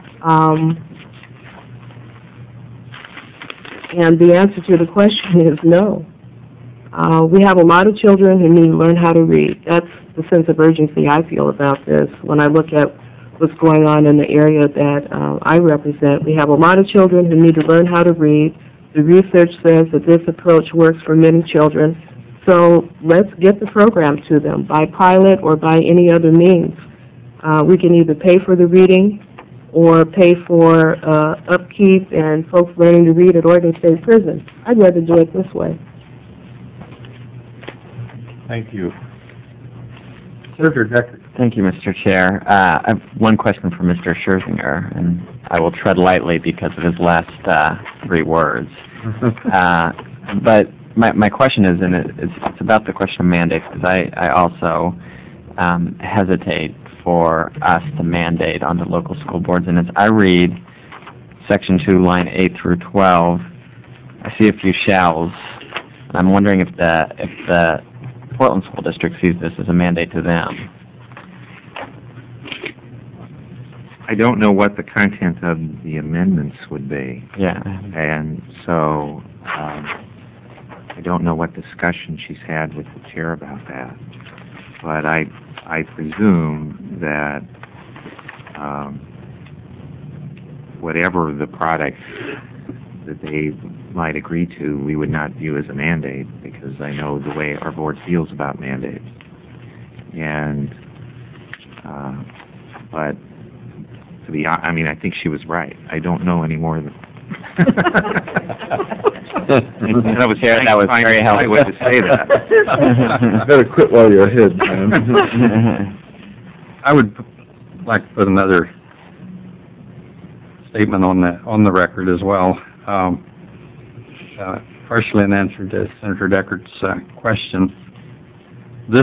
And the answer to the question is no. We have a lot of children who need to learn how to read. That's the sense of urgency I feel about this. When I look at what's going on in the area that I represent, we have a lot of children who need to learn how to read. The research says that this approach works for many children. So let's get the program to them by pilot or by any other means. We can either pay for the reading or pay for upkeep and folks learning to read at Oregon State Prison. I'd rather do it this way. Thank you. Senator Deckard. Thank you, Mr. Chair. I have one question for Mr. Scherzinger, and I will tread lightly because of his last 3 words. But my question is, and it's about the question of mandates, because I also hesitate for us to mandate on the local school boards. And as I read Section 2, line 8 through 12, I see a few shalls, and I'm wondering if the Portland School District sees this as a mandate to them. I don't know what the content of the amendments would be. Yeah. And so I don't know what discussion she's had with the chair about that. But I presume that whatever the product that they might agree to, we would not view as a mandate, because I know the way our board feels about mandates. And but to be honest, I think she was right. I don't know any more than. That was very helpful. Way to say that. You better quit while you're ahead, man. I would like to put another statement on the record as well. Partially an answer to Senator Deckard's question. This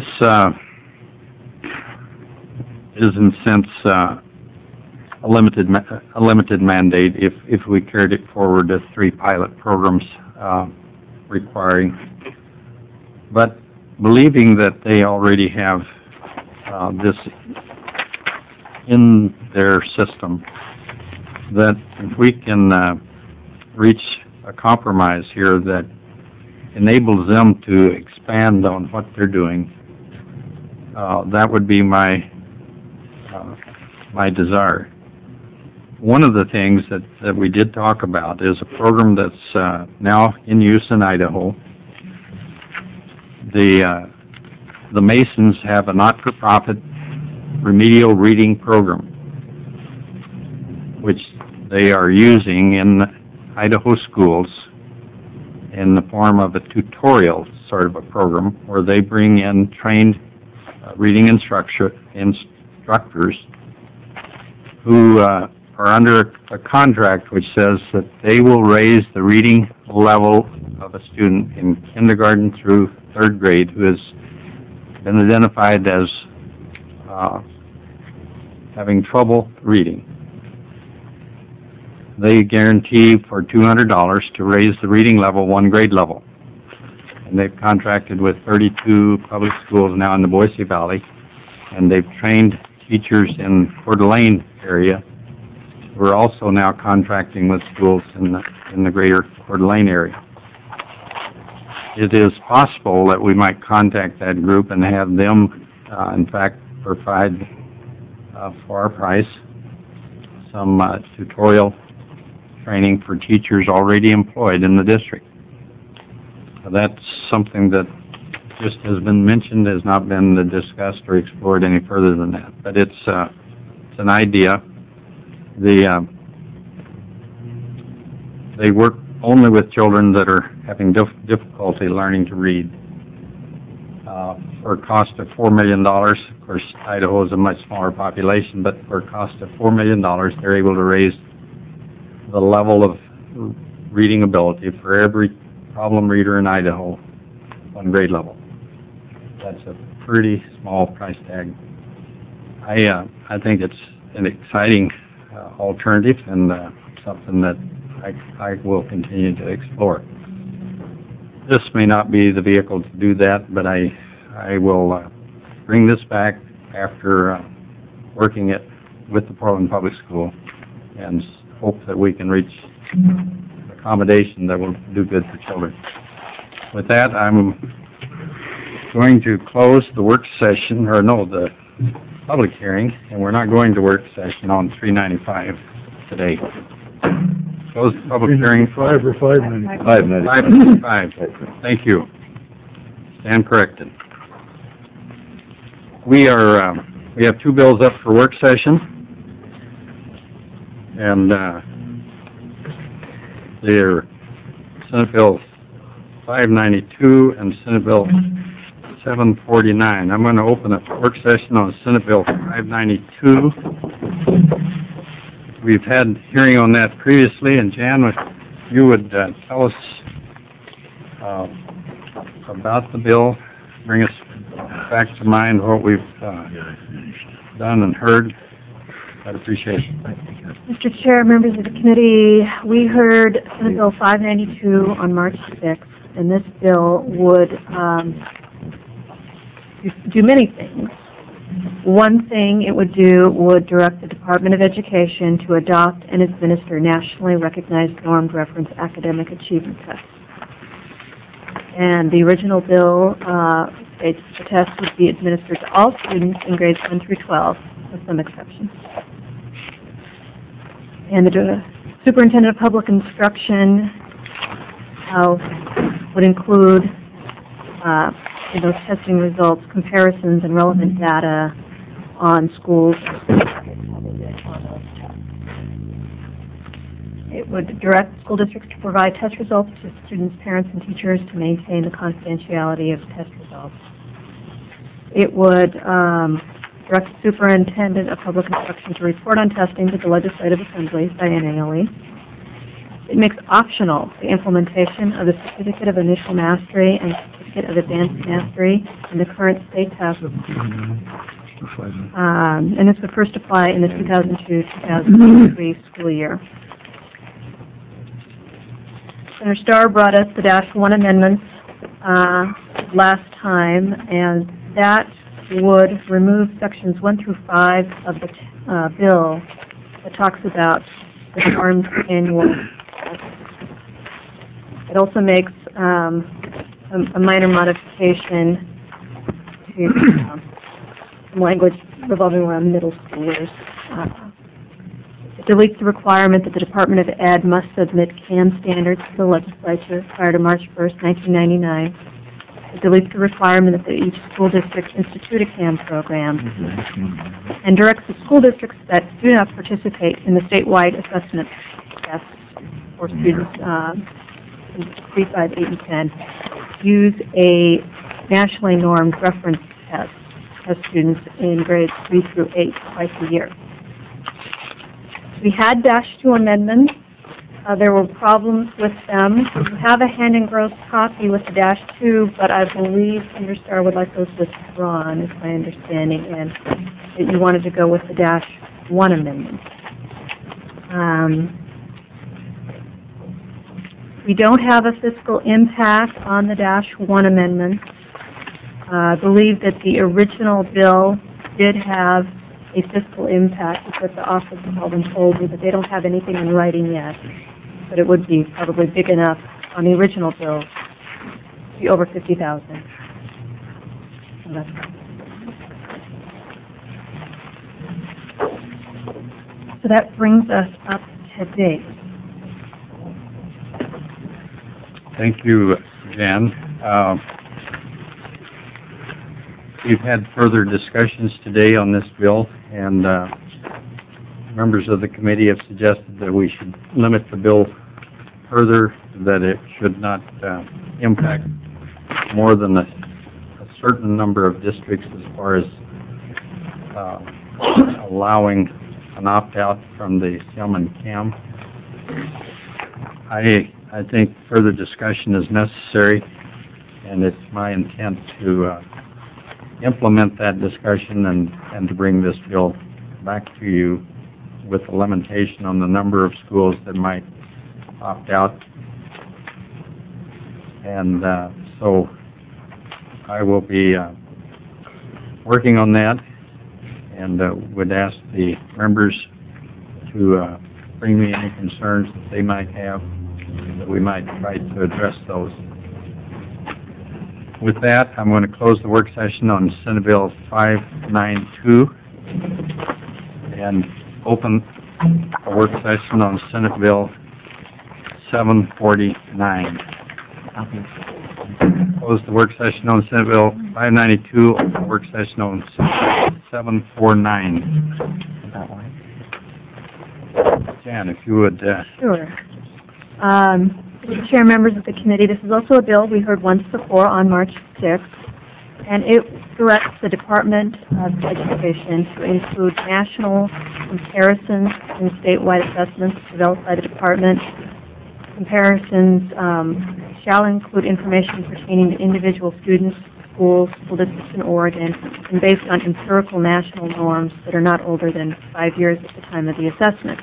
is, in a sense, a limited mandate if we carried it forward to 3 pilot programs requiring. But believing that they already have this in their system, that if we can reach a compromise here that enables them to expand on what they're doing, that would be my desire. One of the things that we did talk about is a program that's now in use in Idaho. The Masons have a not-for-profit remedial reading program, which they are using in Idaho schools in the form of a tutorial sort of a program where they bring in trained reading instructors who are under a contract which says that they will raise the reading level of a student in kindergarten through third grade who has been identified as having trouble reading. They guarantee for $200 to raise the reading level one grade level. And they've contracted with 32 public schools now in the Boise Valley, and they've trained teachers in Coeur d'Alene area. We're also now contracting with schools in the greater Coeur d'Alene area. It is possible that we might contact that group and have them, in fact, provide for our price some tutorial training for teachers already employed in the district. So that's something that just has been mentioned, has not been discussed or explored any further than that. But it's an idea. They work only with children that are having difficulty learning to read. For a cost of $4 million, of course, Idaho is a much smaller population, but for a cost of $4 million, they're able to raise the level of reading ability for every problem reader in Idaho, one grade level. That's a pretty small price tag. I think it's an exciting alternative and something that I will continue to explore. This may not be the vehicle to do that, but I will bring this back after working it with the Portland Public School and hope that we can reach accommodation that will do good for children. With that, I'm going to close the work session, the public hearing, and we're not going to work session on 395 today. Close the public hearing. 5 or 595? 595. Thank you. Stand corrected. We have two bills up for work session, and they're Senate Bill 592 and Senate Bill 749. I'm going to open a work session on Senate Bill 592. We've had hearing on that previously, and Jan, if you would tell us about the bill, bring us back to mind what we've done and heard, I'd appreciate it. Mr. Chair, members of the committee, we heard Senate Bill 592 on March 6th, and this bill would do many things. One thing it would do would direct the Department of Education to adopt and administer nationally recognized normed reference academic achievement tests. And the original bill states the test would be administered to all students in grades 1 through 12, with some exceptions. And the Superintendent of Public Instruction would include in those testing results comparisons and relevant data on schools. It would direct school districts to provide test results to students, parents, and teachers to maintain the confidentiality of test results. It would direct the Superintendent of Public Instruction to report on testing to the Legislative Assembly biennially. It makes optional the implementation of the Certificate of Initial Mastery and Certificate of Advanced Mastery in the current state test. And this would first apply in the 2002-2003 school year. Senator Starr brought us the -1 amendments last time, and that would remove sections 1 through 5 of the bill that talks about the normed annual. It also makes a minor modification to some language revolving around middle schoolers. It deletes the requirement that the Department of Ed must submit CAM standards to the legislature prior to March 1st, 1999. It deletes the requirement that each school district institute a CAM program, and directs the school districts that do not participate in the statewide assessment tests for students in 3, 5, 8, and 10 use a nationally normed reference test as students in grades 3 through 8 twice a year. We had -2 amendments. There were problems with them. You have a hand-engrossed copy with the -2, but I believe Understar would like those withdrawn, is my understanding, and that you wanted to go with the -1 amendment. We don't have a fiscal impact on the -1 amendment. I believe that the original bill did have a fiscal impact because the office of Alden told me that they don't have anything in writing yet, but it would be probably big enough on the original bill to be over $50,000. So that brings us up to date. Thank you, Jan. We've had further discussions today on this bill, and members of the committee have suggested that we should limit the bill further, that it should not impact more than a certain number of districts as far as allowing an opt-out from the Selman CAM. I think further discussion is necessary, and it's my intent to implement that discussion and to bring this bill back to you with a limitation on the number of schools that might opt out. And so I will be working on that, and would ask the members to bring me any concerns that they might have, that we might try to address those. With that, I'm going to close the work session on Senate Bill 592 and open a work session on Senate Bill 749. Close the work session on Senate Bill 592, open the work session on 749. Jan, if you would... Sure. Mr. Chair, members of the committee, this is also a bill we heard once before on March 6th, and it directs the Department of Education to include national comparisons in statewide assessments developed by the department. Comparisons shall include information pertaining to individual students, schools, school districts in Oregon, and based on empirical national norms that are not older than 5 years at the time of the assessment.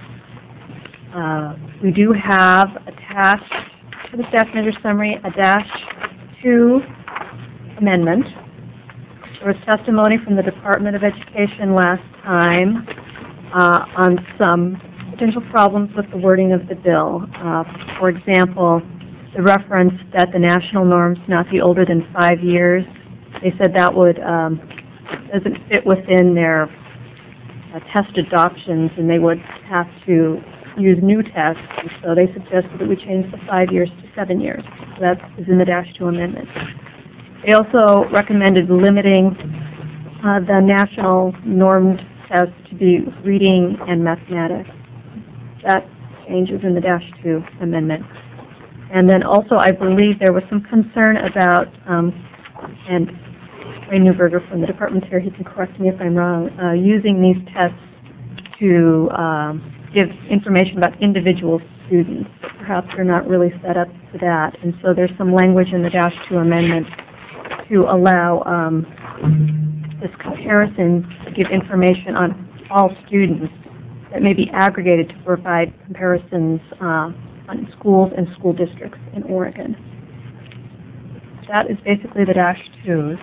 We do have attached to the staff measure summary a -2 amendment. There was testimony from the Department of Education last time on some potential problems with the wording of the bill. For example, the reference that the national norms not be older than 5 years. They said that would doesn't fit within their test adoptions, and they would have to use new tests, and so they suggested that we change the 5 years to 7 years. So that is in the -2 amendment. They also recommended limiting the national normed test to be reading and mathematics. That change is in the -2 amendment. And then also, I believe there was some concern about, and Ray Newberger from the department here, he can correct me if I'm wrong, using these tests to give information about individual students. Perhaps they're not really set up for that. And so there's some language in the -2 amendment to allow this comparison to give information on all students that may be aggregated to provide comparisons on schools and school districts in Oregon. That is basically the -2s.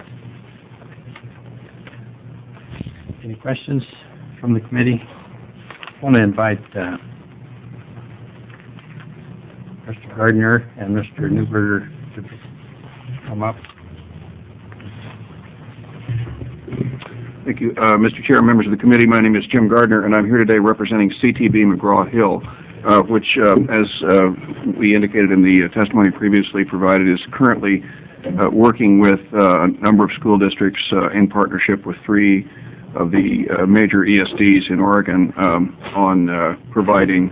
Any questions from the committee? I want to invite Mr. Gardner and Mr. Newberger to come up. Thank you. Mr. Chair, members of the committee, my name is Jim Gardner, and I'm here today representing CTB McGraw-Hill, which, as we indicated in the testimony previously provided, is currently working with a number of school districts in partnership with 3 of the major ESDs in Oregon on providing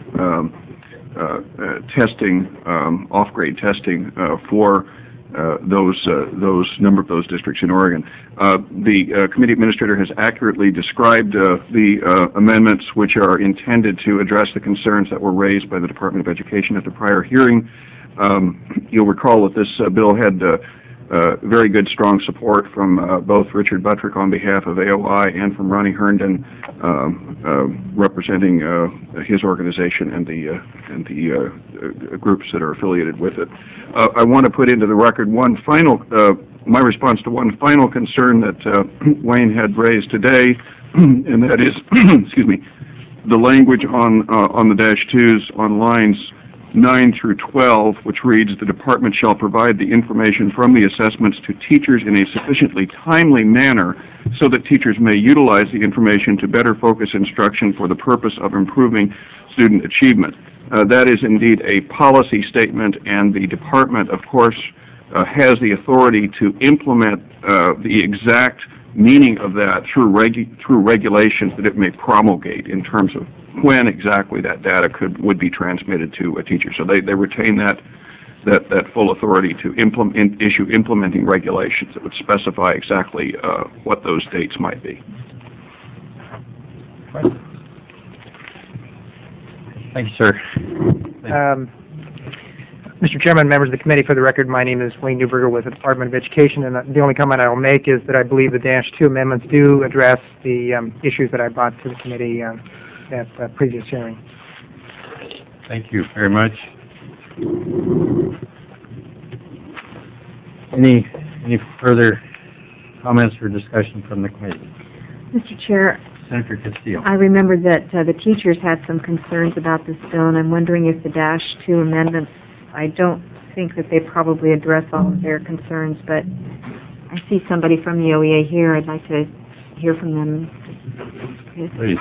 testing, off-grade testing for those number of those districts in Oregon. The committee administrator has accurately described the amendments which are intended to address the concerns that were raised by the Department of Education at the prior hearing. You'll recall that this bill had very good, strong support from both Richard Buttrick on behalf of AOI and from Ronnie Herndon representing his organization and the groups that are affiliated with it. I want to put into the record one final, my response to one final concern that Wayne had raised today, and that is, excuse me, the language on the -2s on lines 9 through 12, which reads, "The department shall provide the information from the assessments to teachers in a sufficiently timely manner so that teachers may utilize the information to better focus instruction for the purpose of improving student achievement." That is indeed a policy statement, and the department, of course, has the authority to implement the exact meaning of that through regulations that it may promulgate in terms of when exactly that data would be transmitted to a teacher. So they retain that full authority to issue implementing regulations that would specify exactly what those dates might be. Thank you, sir. Mr. Chairman, members of the committee, for the record, my name is Wayne Newberger with the Department of Education, and the only comment I will make is that I believe the -2 amendments do address the issues that I brought to the committee at the previous hearing. Thank you very much. Any further comments or discussion from the committee? Mr. Chair, Senator Castillo. I remember that the teachers had some concerns about this bill, and I'm wondering if the -2 amendments, I don't think that they probably address all of their concerns, but I see somebody from the OEA here. I'd like to hear from them. Please.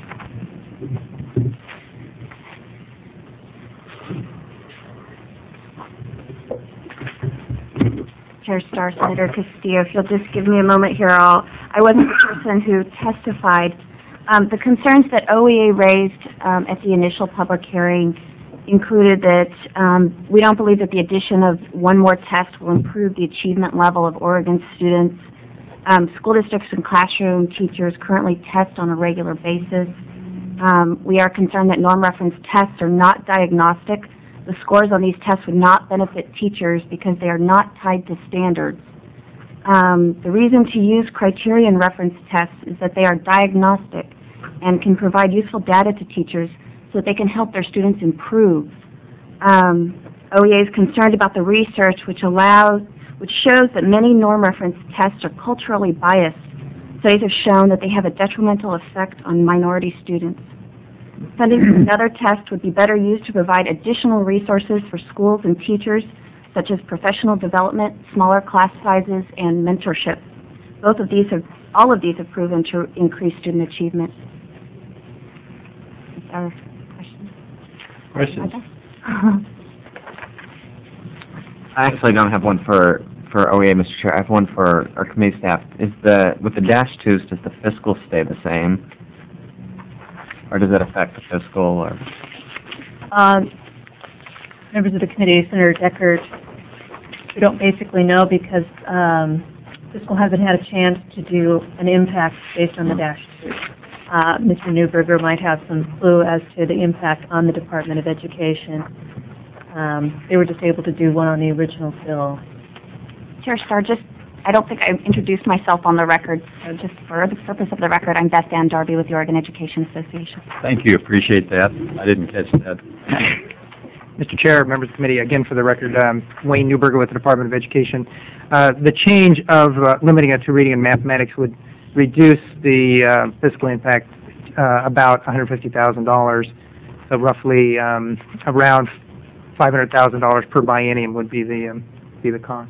Chair Starr, Senator Castillo, if you'll just give me a moment here, I wasn't the person who testified. The concerns that OEA raised at the initial public hearing included that we don't believe that the addition of one more test will improve the achievement level of Oregon students. School districts and classroom teachers currently test on a regular basis. We are concerned that norm reference tests are not diagnostic. The scores on these tests would not benefit teachers because they are not tied to standards. The reason to use criterion reference tests is that they are diagnostic and can provide useful data to teachers so that they can help their students improve. OEA is concerned about the research which shows that many norm reference tests are culturally biased. Studies have shown that they have a detrimental effect on minority students. Funding for another test would be better used to provide additional resources for schools and teachers, such as professional development, smaller class sizes, and mentorship. All of these have proven to increase student achievement. Is there questions? Questions? I actually don't have one for OEA, Mr. Chair. I have one for our committee staff. With the -2s, does the fiscal stay the same? Or does it affect the fiscal? Or Members of the committee, Senator Deckert, we don't basically know because fiscal hasn't had a chance to do an impact based on the -2. Mr. Newberger might have some clue as to the impact on the Department of Education. They were just able to do one on the original bill. Chair Starr, I don't think I introduced myself on the record, so just for the purpose of the record, I'm Beth Ann Darby with the Oregon Education Association. Thank you. Appreciate that. I didn't catch that. Mr. Chair, members of the committee, again for the record, Wayne Newberger with the Department of Education. The change of limiting it to reading and mathematics would reduce the fiscal impact about $150,000, so roughly around $500,000 per biennium would be the cost.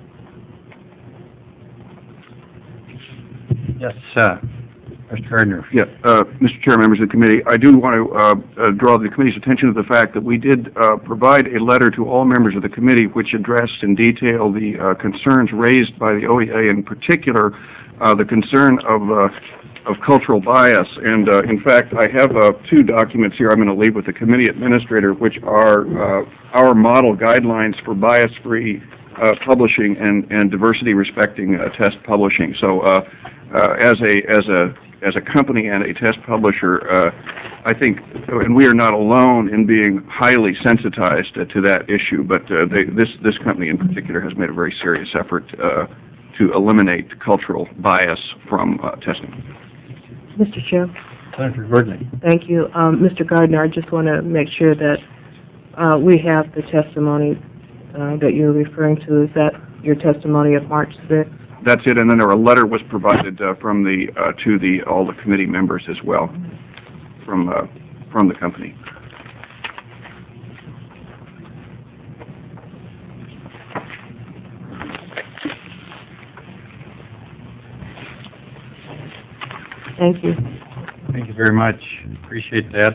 Yes, Mr. Gardner. Yeah, Mr. Chair, members of the committee, I do want to draw the committee's attention to the fact that we did provide a letter to all members of the committee which addressed in detail the concerns raised by the OEA, in particular the concern of cultural bias. And in fact, I have two documents here I'm going to leave with the committee administrator, which are our model guidelines for bias-free publishing and diversity-respecting test publishing. So as a company and a test publisher, I think, and we are not alone in being highly sensitized to that issue, but this company in particular has made a very serious effort to eliminate cultural bias from testing. Mr. Chair. Senator Gordon. Thank you. Mr. Gardner, I just want to make sure that we have the testimony that you're referring to. Is that your testimony of March 6th? That's it, and then a letter was provided from all the committee members as well from the company. Thank you. Thank you very much. Appreciate that.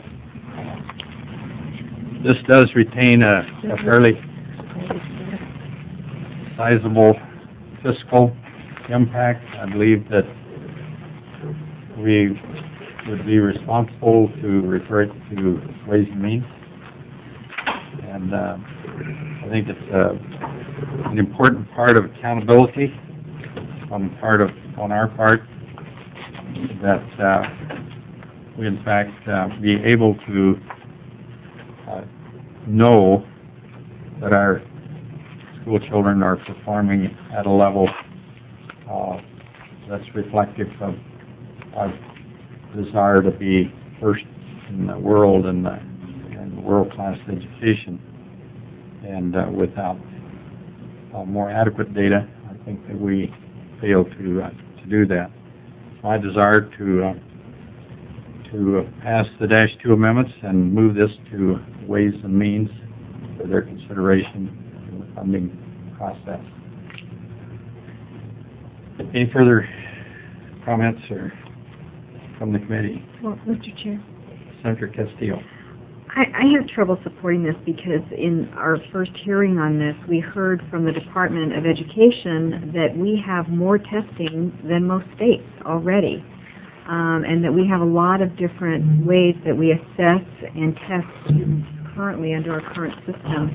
This does retain a fairly sizable fiscal impact. I believe that we would be responsible to refer it to Ways and Means. And I think it's an important part of accountability on our part, that we in fact be able to know that our school children are performing at a level that's reflective of our desire to be first in the world and world-class education. And without more adequate data, I think that we fail to do that. My desire to pass the -2 amendments and move this to Ways and Means for their consideration in the funding process. Any further comments or from the committee? Well, Mr. Chair. Senator Castillo. I have trouble supporting this because in our first hearing on this, we heard from the Department of Education that we have more testing than most states already, and that we have a lot of different ways that we assess and test students currently under our current system.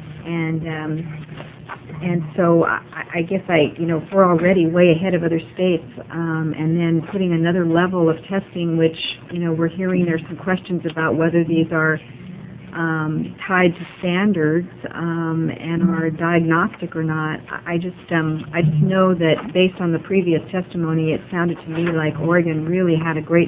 And so I guess if we're already way ahead of other states, and then putting another level of testing, which, we're hearing there's some questions about whether these are tied to standards and are diagnostic or not. I just know that based on the previous testimony, it sounded to me like Oregon really had a great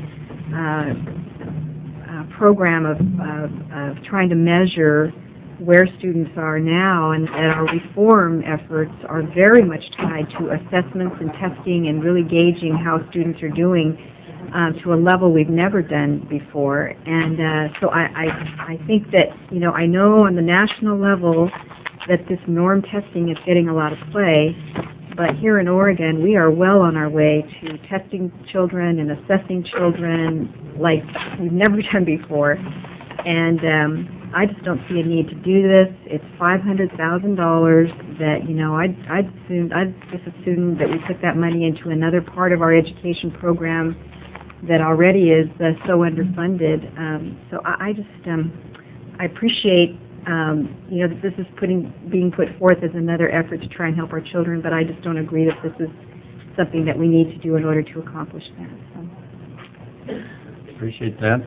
program of trying to measure where students are now, and our reform efforts are very much tied to assessments and testing and really gauging how students are doing to a level we've never done before. And so I think that, I know on the national level that this norm testing is getting a lot of play, but here in Oregon, we are well on our way to testing children and assessing children like we've never done before. And I just don't see a need to do this. It's $500,000 that, I'd just assume that we put that money into another part of our education program that already is so underfunded. So I appreciate, that this is being put forth as another effort to try and help our children, but I just don't agree that this is something that we need to do in order to accomplish that. So. Appreciate that.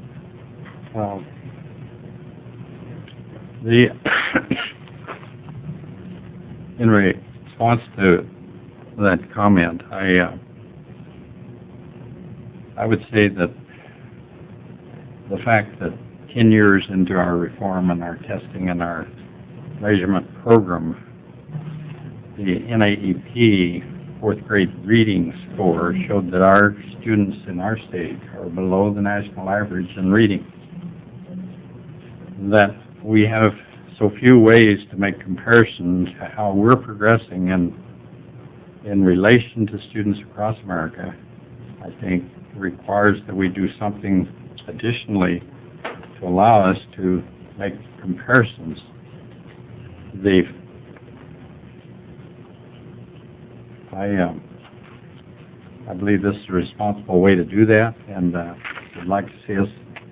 In response to that comment, I would say that the fact that 10 years into our reform and our testing and our measurement program, the NAEP fourth grade reading score showed that our students in our state are below the national average in reading. That we have so few ways to make comparisons to how we're progressing in relation to students across America, I think requires that we do something additionally to allow us to make comparisons. I believe this is a responsible way to do that, and would like to see us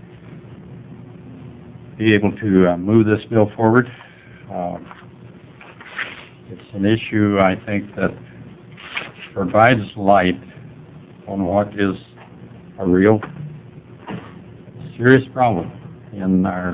be able to move this bill forward. It's an issue, I think, that provides light on what is a real serious problem in our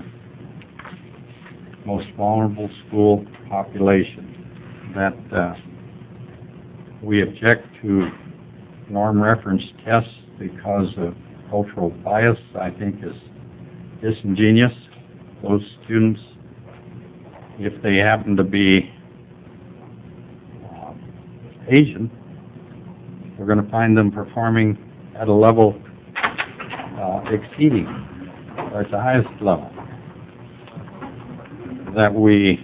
most vulnerable school population, that we object to norm reference tests because of cultural bias, I think is disingenuous. Those students, if they happen to be Asian, we're going to find them performing at a level exceeding, or at the highest level, that we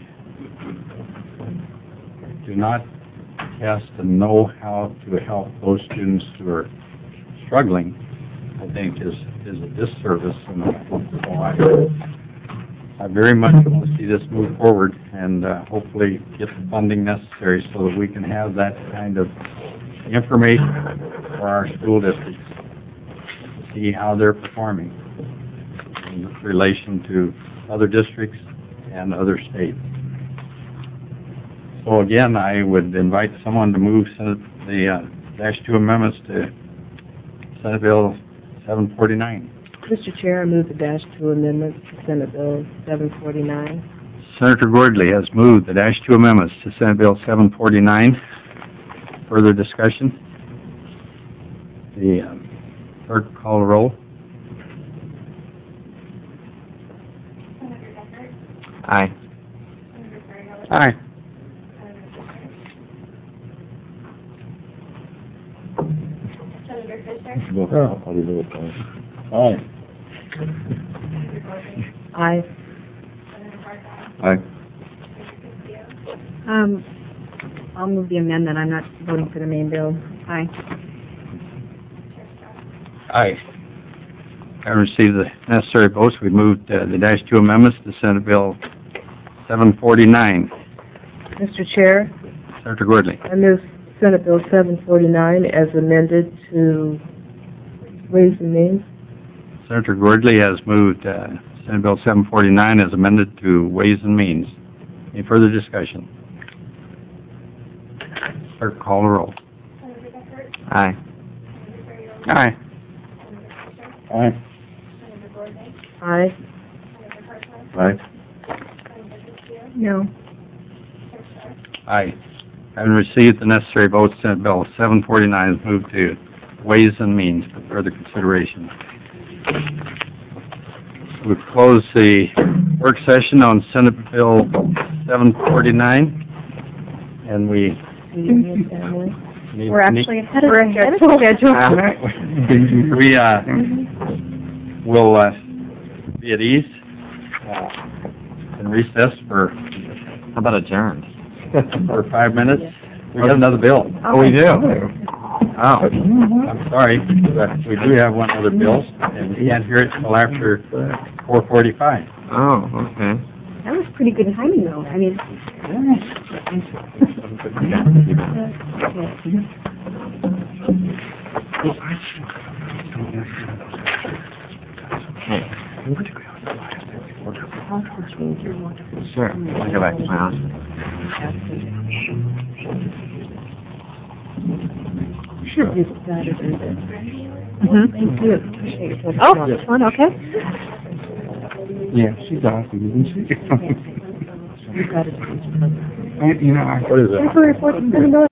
do not test and know how to help those students who are struggling, I think is a disservice. And so I very much want to see this move forward and hopefully get the funding necessary so that we can have that kind of information for our school districts to see how they're performing in relation to other districts and other states. So again, I would invite someone to move the Dash 2 amendments to Senate Bill 749. Mr. Chair, I move the Dash 2 amendments to Senate Bill 749. Senator Gordley has moved the Dash 2 amendments to Senate Bill 749. Further discussion? The clerk call the roll. Aye. Aye. Aye. Aye. Aye. I'll move the amendment. I'm not voting for the main bill. Aye. Aye. Having received the necessary votes, we moved the Dash 2 amendments to Senate Bill 749. Mr. Chair, Senator Gordley. I move Senate Bill 749 as amended to Ways and Means. Senator Gordley has moved Senate Bill 749 as amended to Ways and Means. Any further discussion? Clerk, call the roll. Aye. Aye. Aye. Aye. Aye. No. Aye. Having received the necessary votes, Senate Bill 749 is moved to Ways and Means for further consideration. We've closed the work session on Senate Bill 749, and we We're actually ahead of schedule. we will be at ease and recess for How about adjourned? for 5 minutes. We got another bill. Oh, we do? Oh, I'm sorry, but we do have one other bill, and we can't hear it until after 4:45. Oh, okay. That was pretty good timing, though. I mean, Sure. I'll go back to my house. Sure. Thank you. Appreciate it. Oh, this one, okay. Yeah, she's awesome, isn't she? You've got to do this. You know, What is that? Temporary $47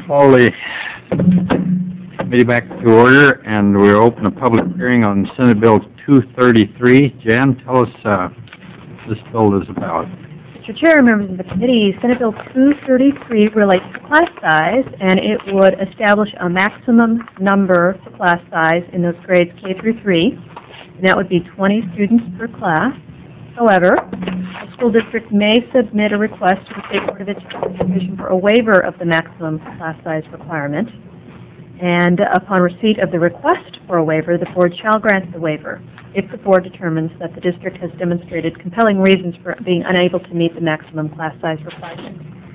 call the committee back to order, and we'll open a public hearing on Senate Bill 233. Jan, tell us what this bill is about. Mr. Chair, members of the committee, Senate Bill 233 relates to class size, and it would establish a maximum number for class size in those grades K through 3, and that would be 20 students per class. However, the school district may submit a request to the State Board of Education for a waiver of the maximum class size requirement, and upon receipt of the request for a waiver, the board shall grant the waiver if the board determines that the district has demonstrated compelling reasons for being unable to meet the maximum class size requirement.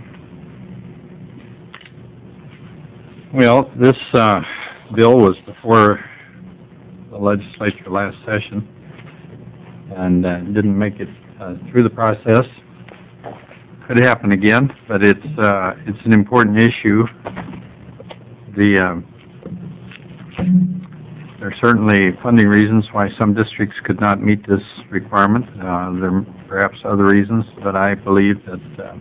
Well, this bill was before the legislature last session and didn't make it through the process. Could happen again, but it's an important issue. There are certainly funding reasons why some districts could not meet this requirement. There are perhaps other reasons, but I believe that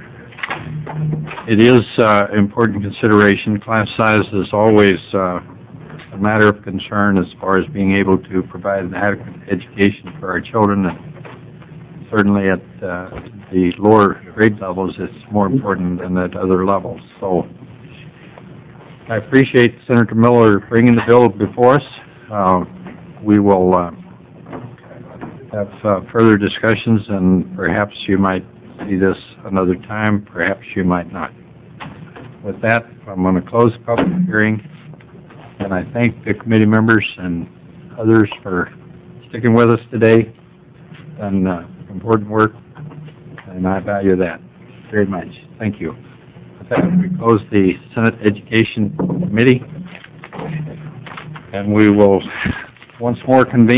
it is important consideration. Class size is always a matter of concern as far as being able to provide an adequate education for our children. And certainly at the lower grade levels, it's more important than at other levels. So I appreciate Senator Miller bringing the bill before us. We will have further discussions, and perhaps you might see this another time, perhaps you might not. With that, I'm going to close the public hearing, and I thank the committee members and others for sticking with us today and important work, and I value that very much. Thank you. With that, we close the Senate Education Committee, and we will once more convene